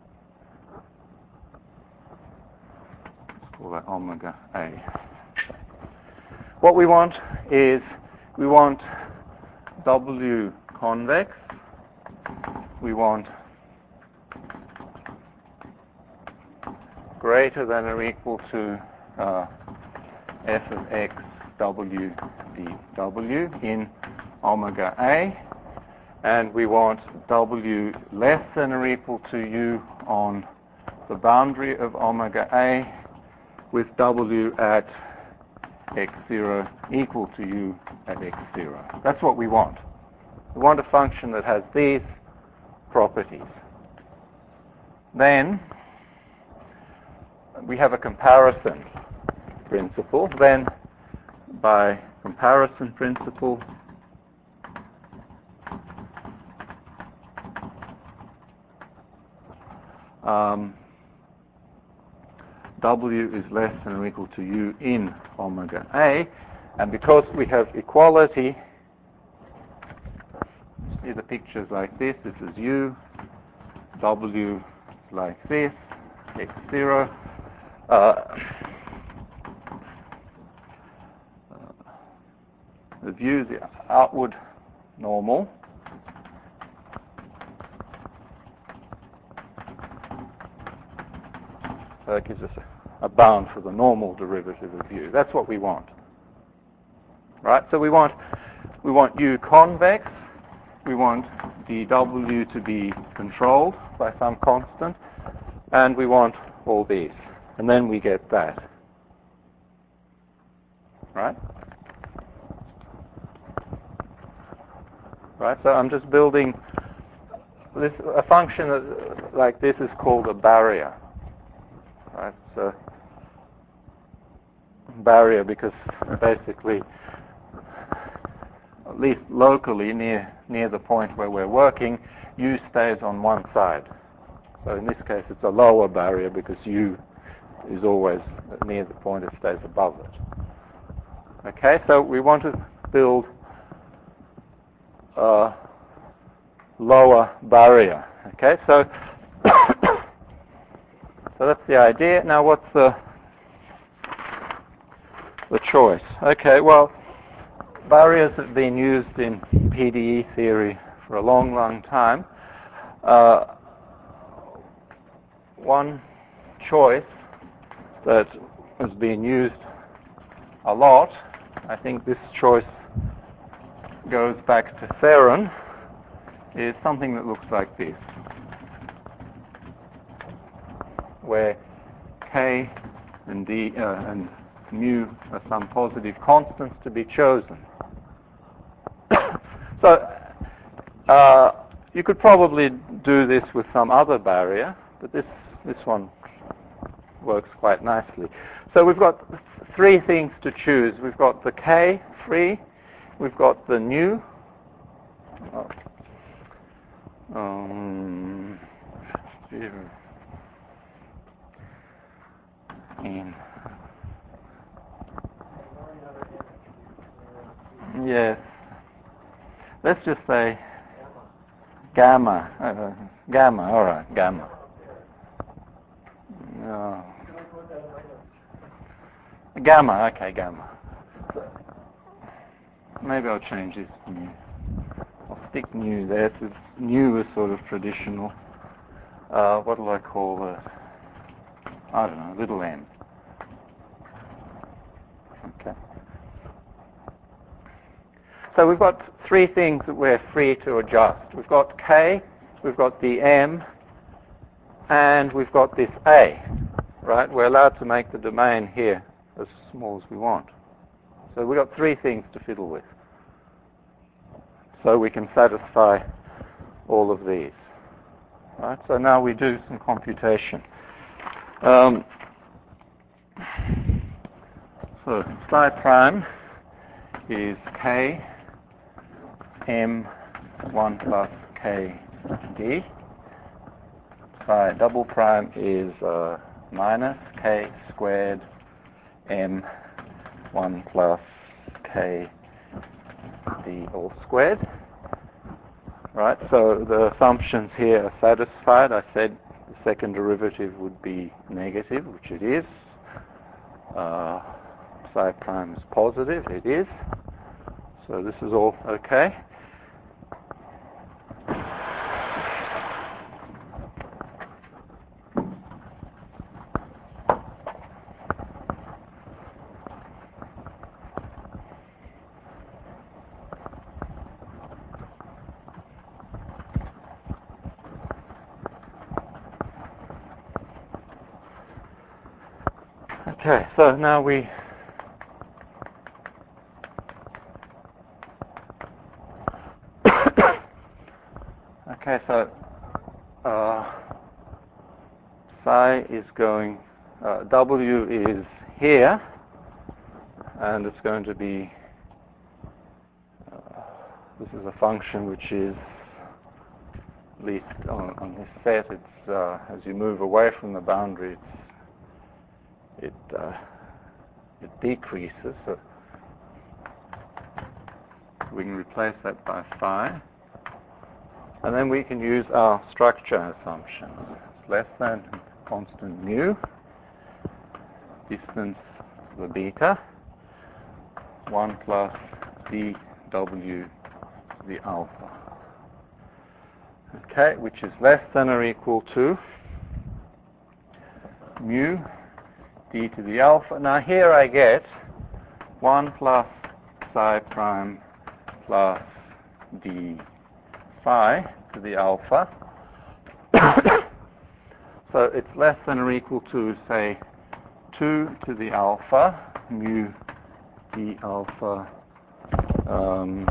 S1: Let's call that omega A. What we want is, we want W convex, we want greater than or equal to uh, f of x W dW in omega A, and we want W less than or equal to U on the boundary of omega A with W at x zero equal to U at x zero. That's what we want. We want a function that has these properties. Then we have a comparison principle. Then by comparison principle, um, W is less than or equal to U in omega A, and because we have equality, see the pictures like this, this is U, W like this, x zero. Uh, the view is the outward normal. So that gives us a, a bound for the normal derivative of U. That's what we want. Right? So we want we want U convex, we want dW to be controlled by some constant, and we want all these. And then we get that. Right? Right? So I'm just building this, a function that, like this is called a barrier. Right? So barrier because basically, at least locally near near the point where we're working, U stays on one side. So in this case, it's a lower barrier because U is always near the point, it stays above it. Okay, so we want to build a lower barrier. Okay, so so that's the idea. Now, what's the the choice? Okay, well, barriers have been used in P D E theory for a long, long time. Uh, one choice that has been used a lot, I think this choice goes back to Theron, is something that looks like this, where K and D uh, and mu are some positive constants to be chosen. So uh, you could probably do this with some other barrier, but this this one works quite nicely. So we've got three things to choose. We've got the K free, we've got the nu, oh, um, in yes, let's just say gamma, uh, gamma, all right, gamma. No. Gamma, okay, gamma. Maybe I'll change this to nu. I'll stick nu there, because nu is sort of traditional. Uh, what do I call it? I don't know, little n. Okay. So we've got three things that we're free to adjust. We've got K, we've got the M, and we've got this A. right? We're allowed to make the domain here as small as we want. So we've got three things to fiddle with. So we can satisfy all of these. Right? So now we do some computation. Um, so psi prime is k m one plus k d. Psi double prime is uh, minus k squared m one plus k d all squared. Right, so the assumptions here are satisfied. I said the second derivative would be negative, which it is. Uh, psi prime is positive, it is. So this is all okay. Okay, so now we okay, so uh, psi is going, uh, W is here, and it's going to be, uh, this is a function which is, at least on, on this set, it's, uh, as you move away from the boundary, it's it uh, it decreases, so we can replace that by phi, and then we can use our structure assumptions. It's less than constant mu, distance the beta, one plus dw the alpha. Okay, which is less than or equal to mu d to the alpha. Now here I get one plus psi prime plus d phi to the alpha. So it's less than or equal to, say, two to the alpha, mu d alpha um,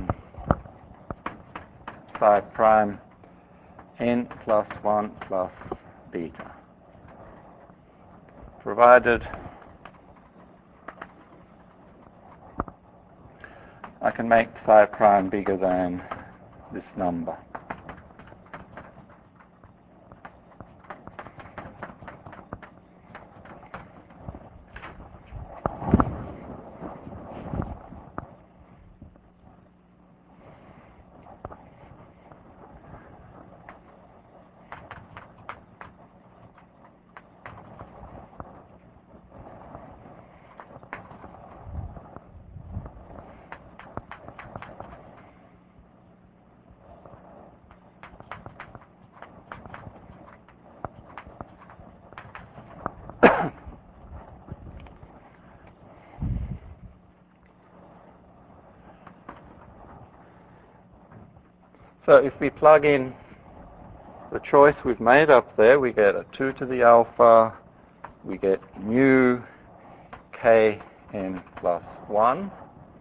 S1: psi prime n plus one plus beta. Provided I can make psi prime bigger than this number. So if we plug in the choice we've made up there, we get a two to the alpha, we get mu k n plus one.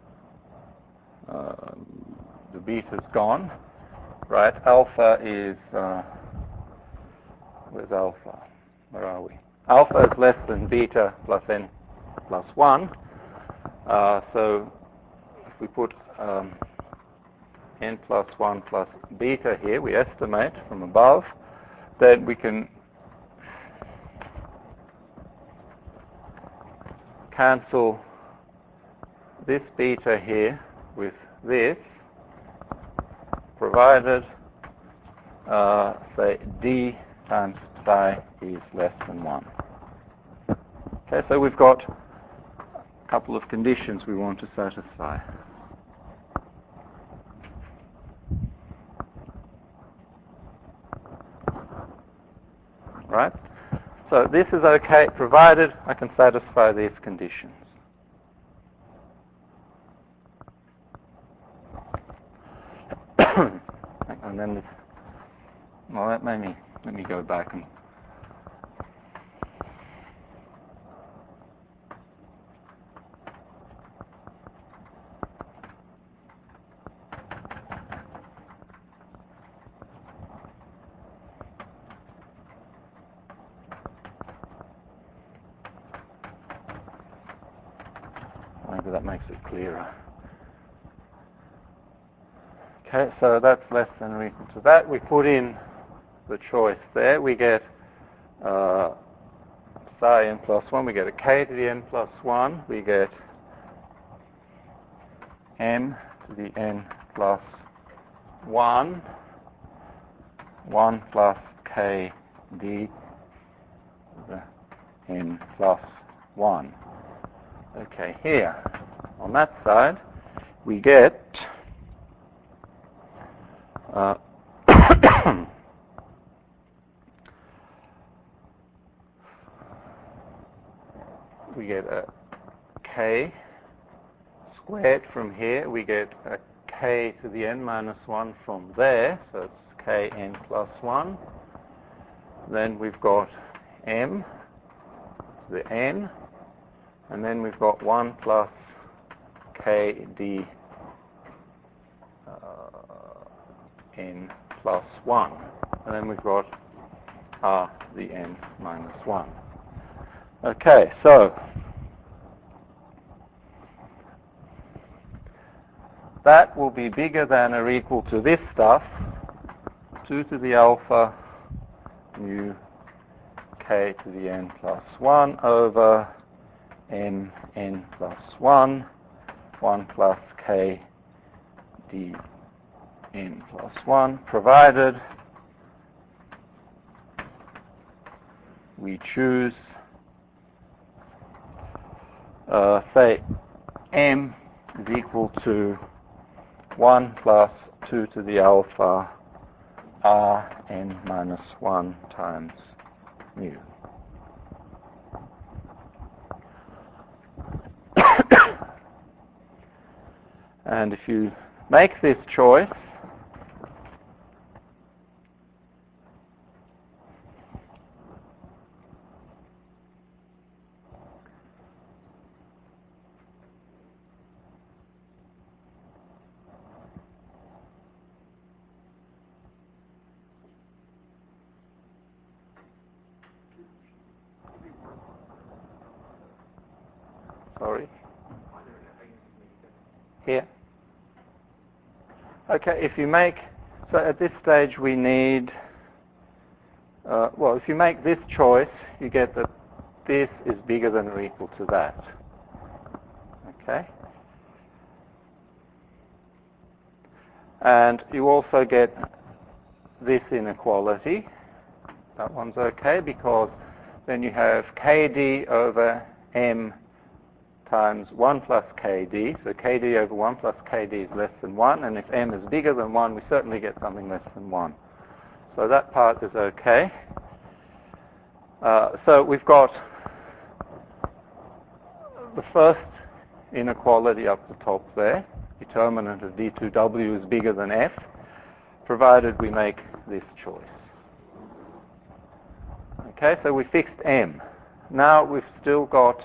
S1: Uh, the beta's gone, right? Alpha is, uh, where's alpha? Where are we? Alpha is less than beta plus n plus one. Uh, so if we put um, n plus one plus beta here, we estimate from above, then we can cancel this beta here with this, provided, uh, say, d times psi is less than one. Okay, so we've got a couple of conditions we want to satisfy. Right? So this is okay, provided I can satisfy these conditions. And then, this, well, let me let me go back and maybe that makes it clearer. Okay, so that's less than or equal to that. We put in the choice there. We get uh, psi n plus one. We get a k to the n plus one. We get m to the n plus one. one plus k d to the n plus one. Okay, here on that side we get uh, we get a k squared from here. We get a k to the n minus one from there, so it's kn plus one. Then we've got m to the n, and then we've got one plus kd uh, n plus one. And then we've got r to the n minus one. Okay, so that will be bigger than or equal to this stuff, two to the alpha mu k to the n plus one over m n plus one, one plus k d n plus one, provided we choose, uh, say, m is equal to one plus two to the alpha r n minus one times mu. And if you make this choice, sorry, here. Okay, if you make, so at this stage we need, uh, well, if you make this choice, you get that this is bigger than or equal to that. Okay? And you also get this inequality. That one's okay, because then you have kd over m times one plus kd. So kd over one plus kd is less than one, and if m is bigger than one, we certainly get something less than one. So that part is okay. Uh, so we've got the first inequality up the top there. Determinant of d two w is bigger than f, provided we make this choice. Okay, so we fixed m. Now we've still got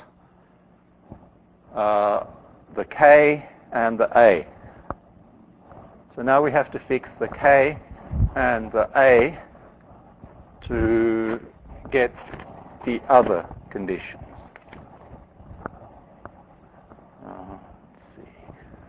S1: uh, the k and the a. So now we have to fix the k and the a to get the other conditions. Uh, let's see.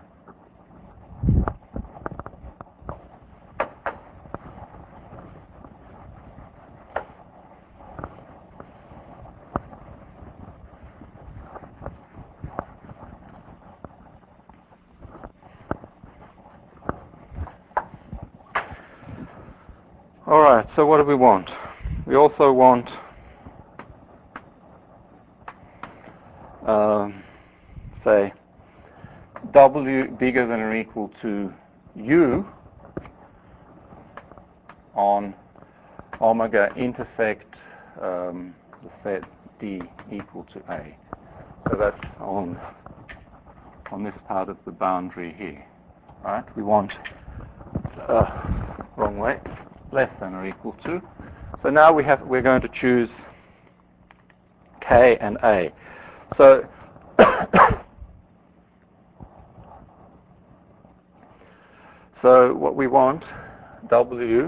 S1: All right, so what do we want? We also want um, say w bigger than or equal to u on omega intersect um, the set D equal to A. So that's on on this part of the boundary here. Right? We want uh, wrong way, less than or equal to. So now we have we're going to choose K and A. So so what we want, W,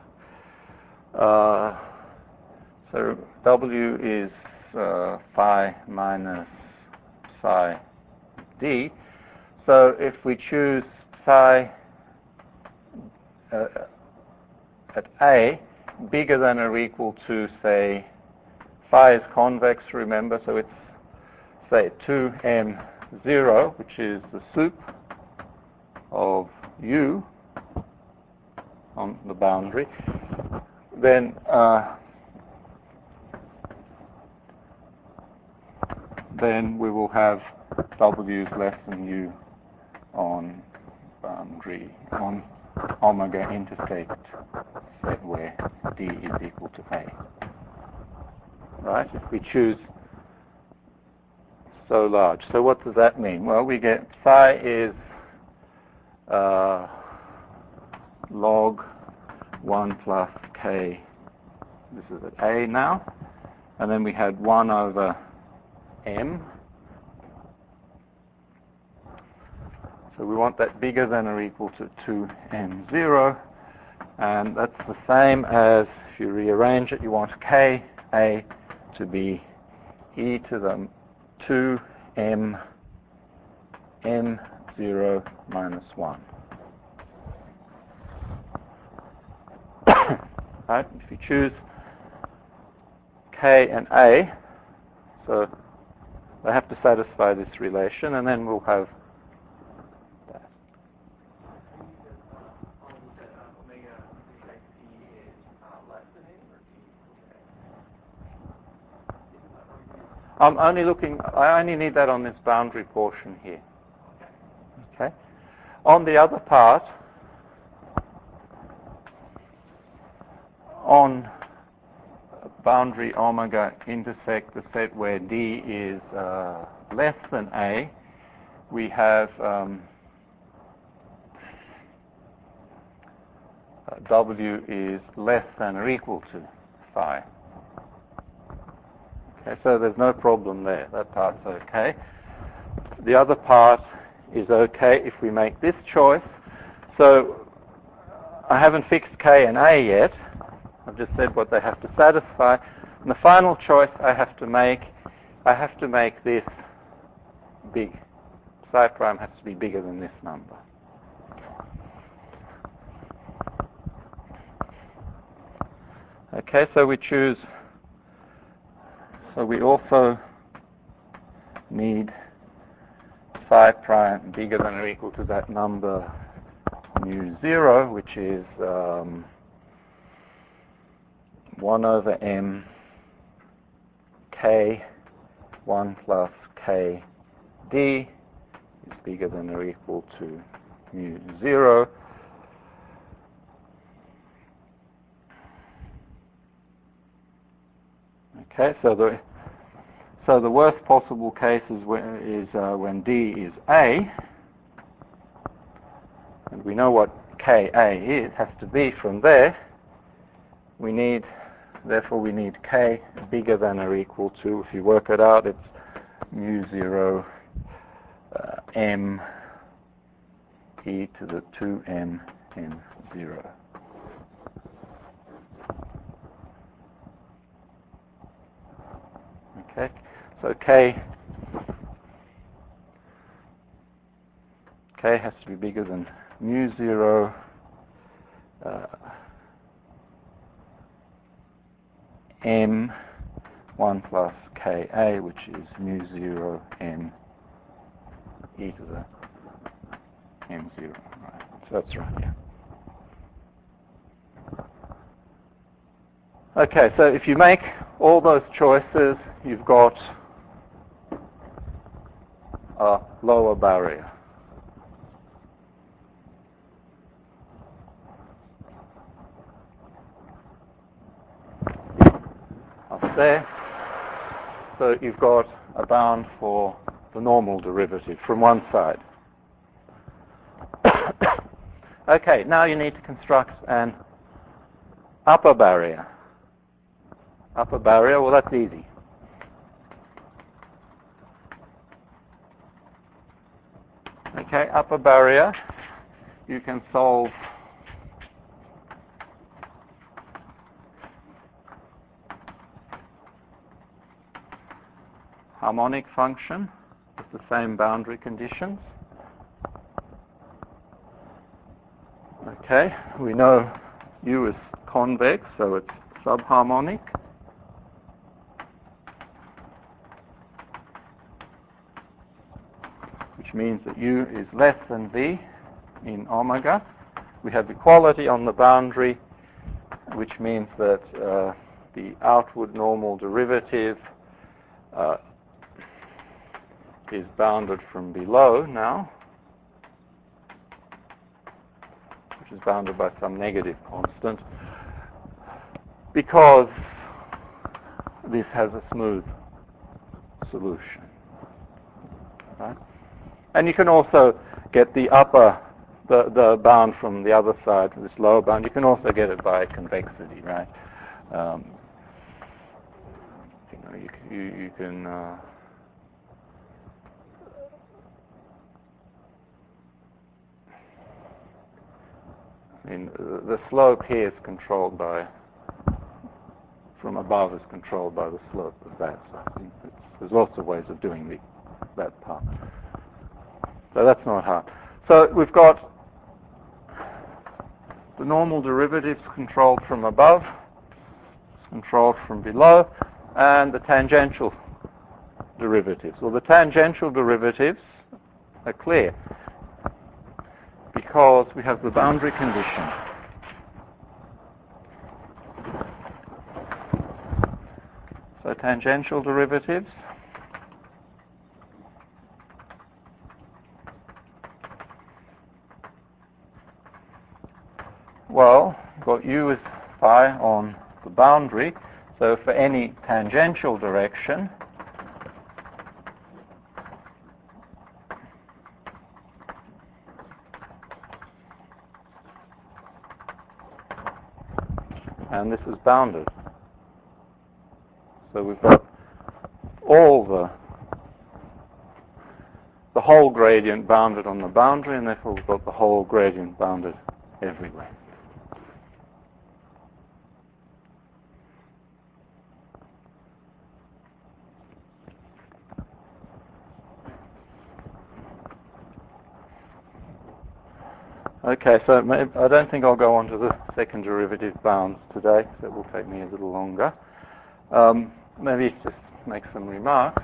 S1: uh, so W is uh, phi minus psi D. So if we choose psi uh, at A bigger than or equal to, say, phi is convex, remember, so it's, say, two m zero, which is the sup of U on the boundary, then uh, then we will have W is less than U on boundary, on omega intersect set where D is equal to A. Right? If we choose so large. So what does that mean? Well, we get psi is uh, log one plus k. This is at A now. And then we had one over m. So we want that bigger than or equal to two m zero. And that's the same as, if you rearrange it, you want k A to be e to the two m m zero minus one. Right? If you choose k and a, so they have to satisfy this relation, and then we'll have that. I'm only looking, I only need that on this boundary portion here. Okay. On the other part, on boundary omega intersect the set where D is uh, less than A, we have um, uh, W is less than or equal to phi. Okay, so there's no problem there. That part's okay. The other part is okay if we make this choice. So I haven't fixed K and A yet. I've just said what they have to satisfy. And the final choice I have to make, I have to make this big. Psi prime has to be bigger than this number. Okay, so we choose, so we also need psi prime bigger than or equal to that number mu zero, which is um, one over m k one plus k d is bigger than or equal to mu zero. Okay, so the so the worst possible case is when, is, uh, when D is A, and we know what K A is, has to be from there. We need, therefore we need K bigger than or equal to, if you work it out, it's mu zero uh, m e to the two m m zero. Okay, so K K has to be bigger than mu zero uh, m one plus K A, which is mu zero m e to the m zero. Right. So that's right, yeah. Okay, so if you make all those choices, you've got a lower barrier. Up there. So you've got a bound for the normal derivative from one side. Okay, now you need to construct an upper barrier. Upper barrier, well, that's easy. Okay, upper barrier, you can solve harmonic function with the same boundary conditions. Okay, we know U is convex, so it's subharmonic. Which means that U is less than V in omega. We have equality on the boundary, which means that uh, the outward normal derivative uh, is bounded from below now, which is bounded by some negative constant, because this has a smooth solution. Right? And you can also get the upper, the, the bound from the other side, this lower bound. You can also get it by convexity, right? Um, you know, you, you, you can uh, I mean, the slope here is controlled by, from above is controlled by the slope of that. So I think it's, there's lots of ways of doing the, that part. So that's not hard. So we've got the normal derivatives controlled from above, controlled from below, and the tangential derivatives. Well, the tangential derivatives are clear because we have the boundary condition. So tangential derivatives well, you've got U is phi on the boundary, so for any tangential direction, and this is bounded. So we've got all the the whole gradient bounded on the boundary, and therefore we've got the whole gradient bounded everywhere. Okay, so I don't think I'll go on to the second derivative bounds today, so it will take me a little longer. Um, maybe just make some remarks.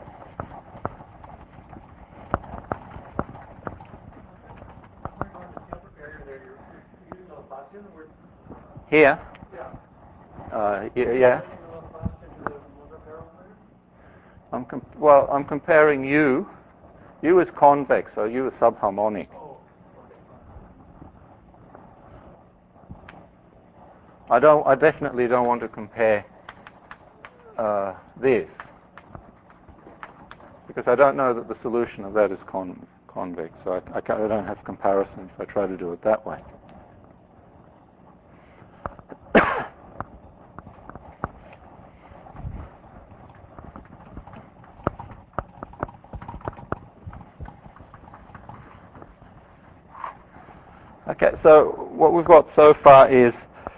S1: Here? Uh, yeah. I'm com well, I'm comparing U. U is convex, so U is subharmonic. I don't. I definitely don't want to compare uh, this because I don't know that the solution of that is con convex. So I, I, can't, I don't have comparisons if I try to do it that way. Okay. So what we've got so far is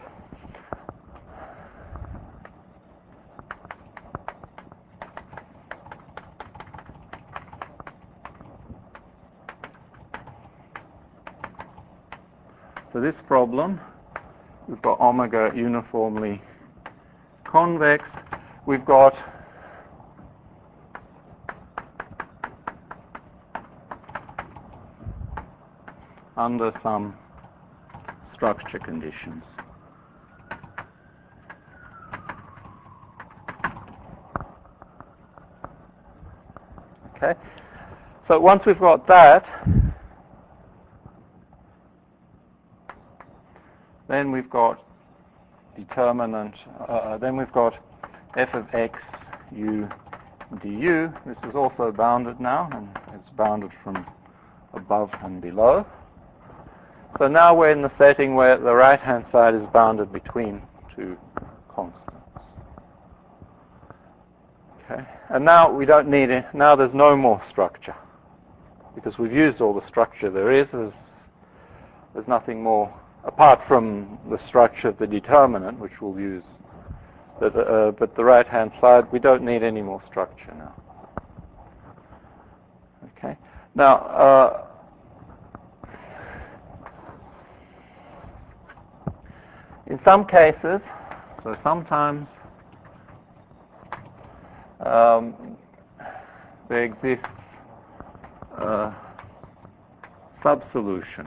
S1: for this problem, we've got omega uniformly convex. We've got under some structure conditions. Okay. So once we've got that, then we've got determinant, uh, then we've got f of x u du. This is also bounded now, and it's bounded from above and below. So now we're in the setting where the right-hand side is bounded between two constants. Okay, and now we don't need it. Now there's no more structure because we've used all the structure there is. There's, there's nothing more apart from the structure of the determinant, which we'll use. But, uh, but the right-hand side, we don't need any more structure now. Okay. Now, uh, in some cases, so sometimes um, there exists a subsolution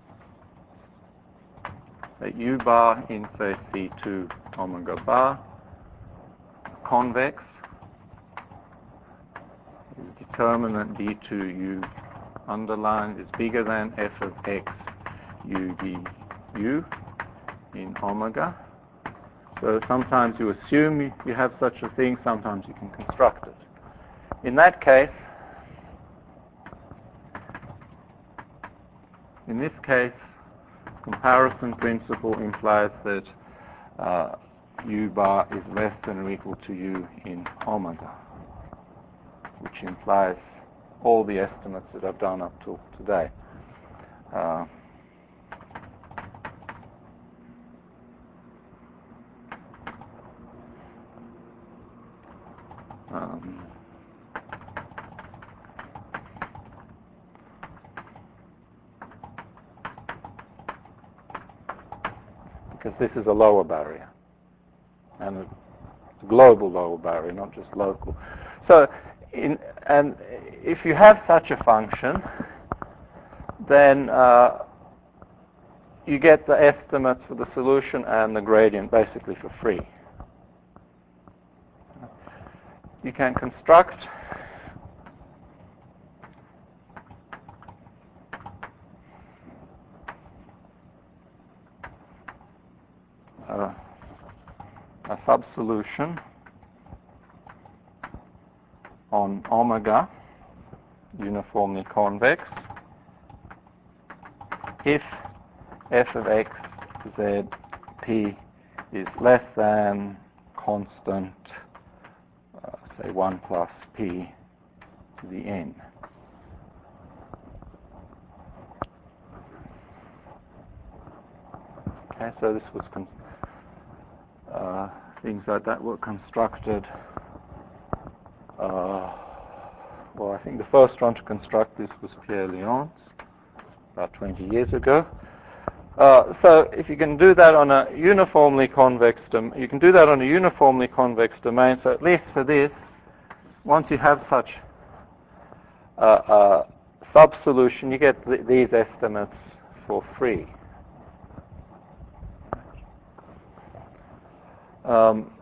S1: that U bar in, say, C two omega bar, convex, is determinant D two U underlined is bigger than f of x u d u in omega. So sometimes you assume you have such a thing, sometimes you can construct it. In that case, in this case, comparison principle implies that uh, U bar is less than or equal to U in omega, which implies all the estimates that I've done up till today. Uh, um, because this is a lower barrier, and a global lower barrier, not just local. So, in, and if you have such a function, then uh, you get the estimates for the solution and the gradient basically for free. You can construct uh, a subsolution on omega uniformly convex if f of x, z, p is less than constant, uh, say one plus p to the n. Okay, so this was con uh, things like that were constructed. Uh, well, I think the first one to construct this was Pierre Lyons about twenty years ago. Uh, so if you can do that on a uniformly convex domain, you can do that on a uniformly convex domain. So at least for this, once you have such a, a sub-solution, you get th these estimates for free. Um,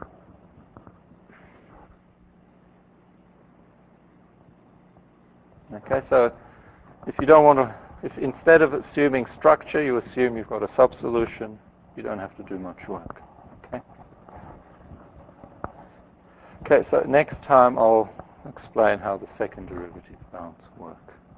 S1: okay, so if you don't want to, if instead of assuming structure, you assume you've got a sub-solution, you don't have to do much work. Okay. Okay, so next time I'll explain how the second derivative bounds work.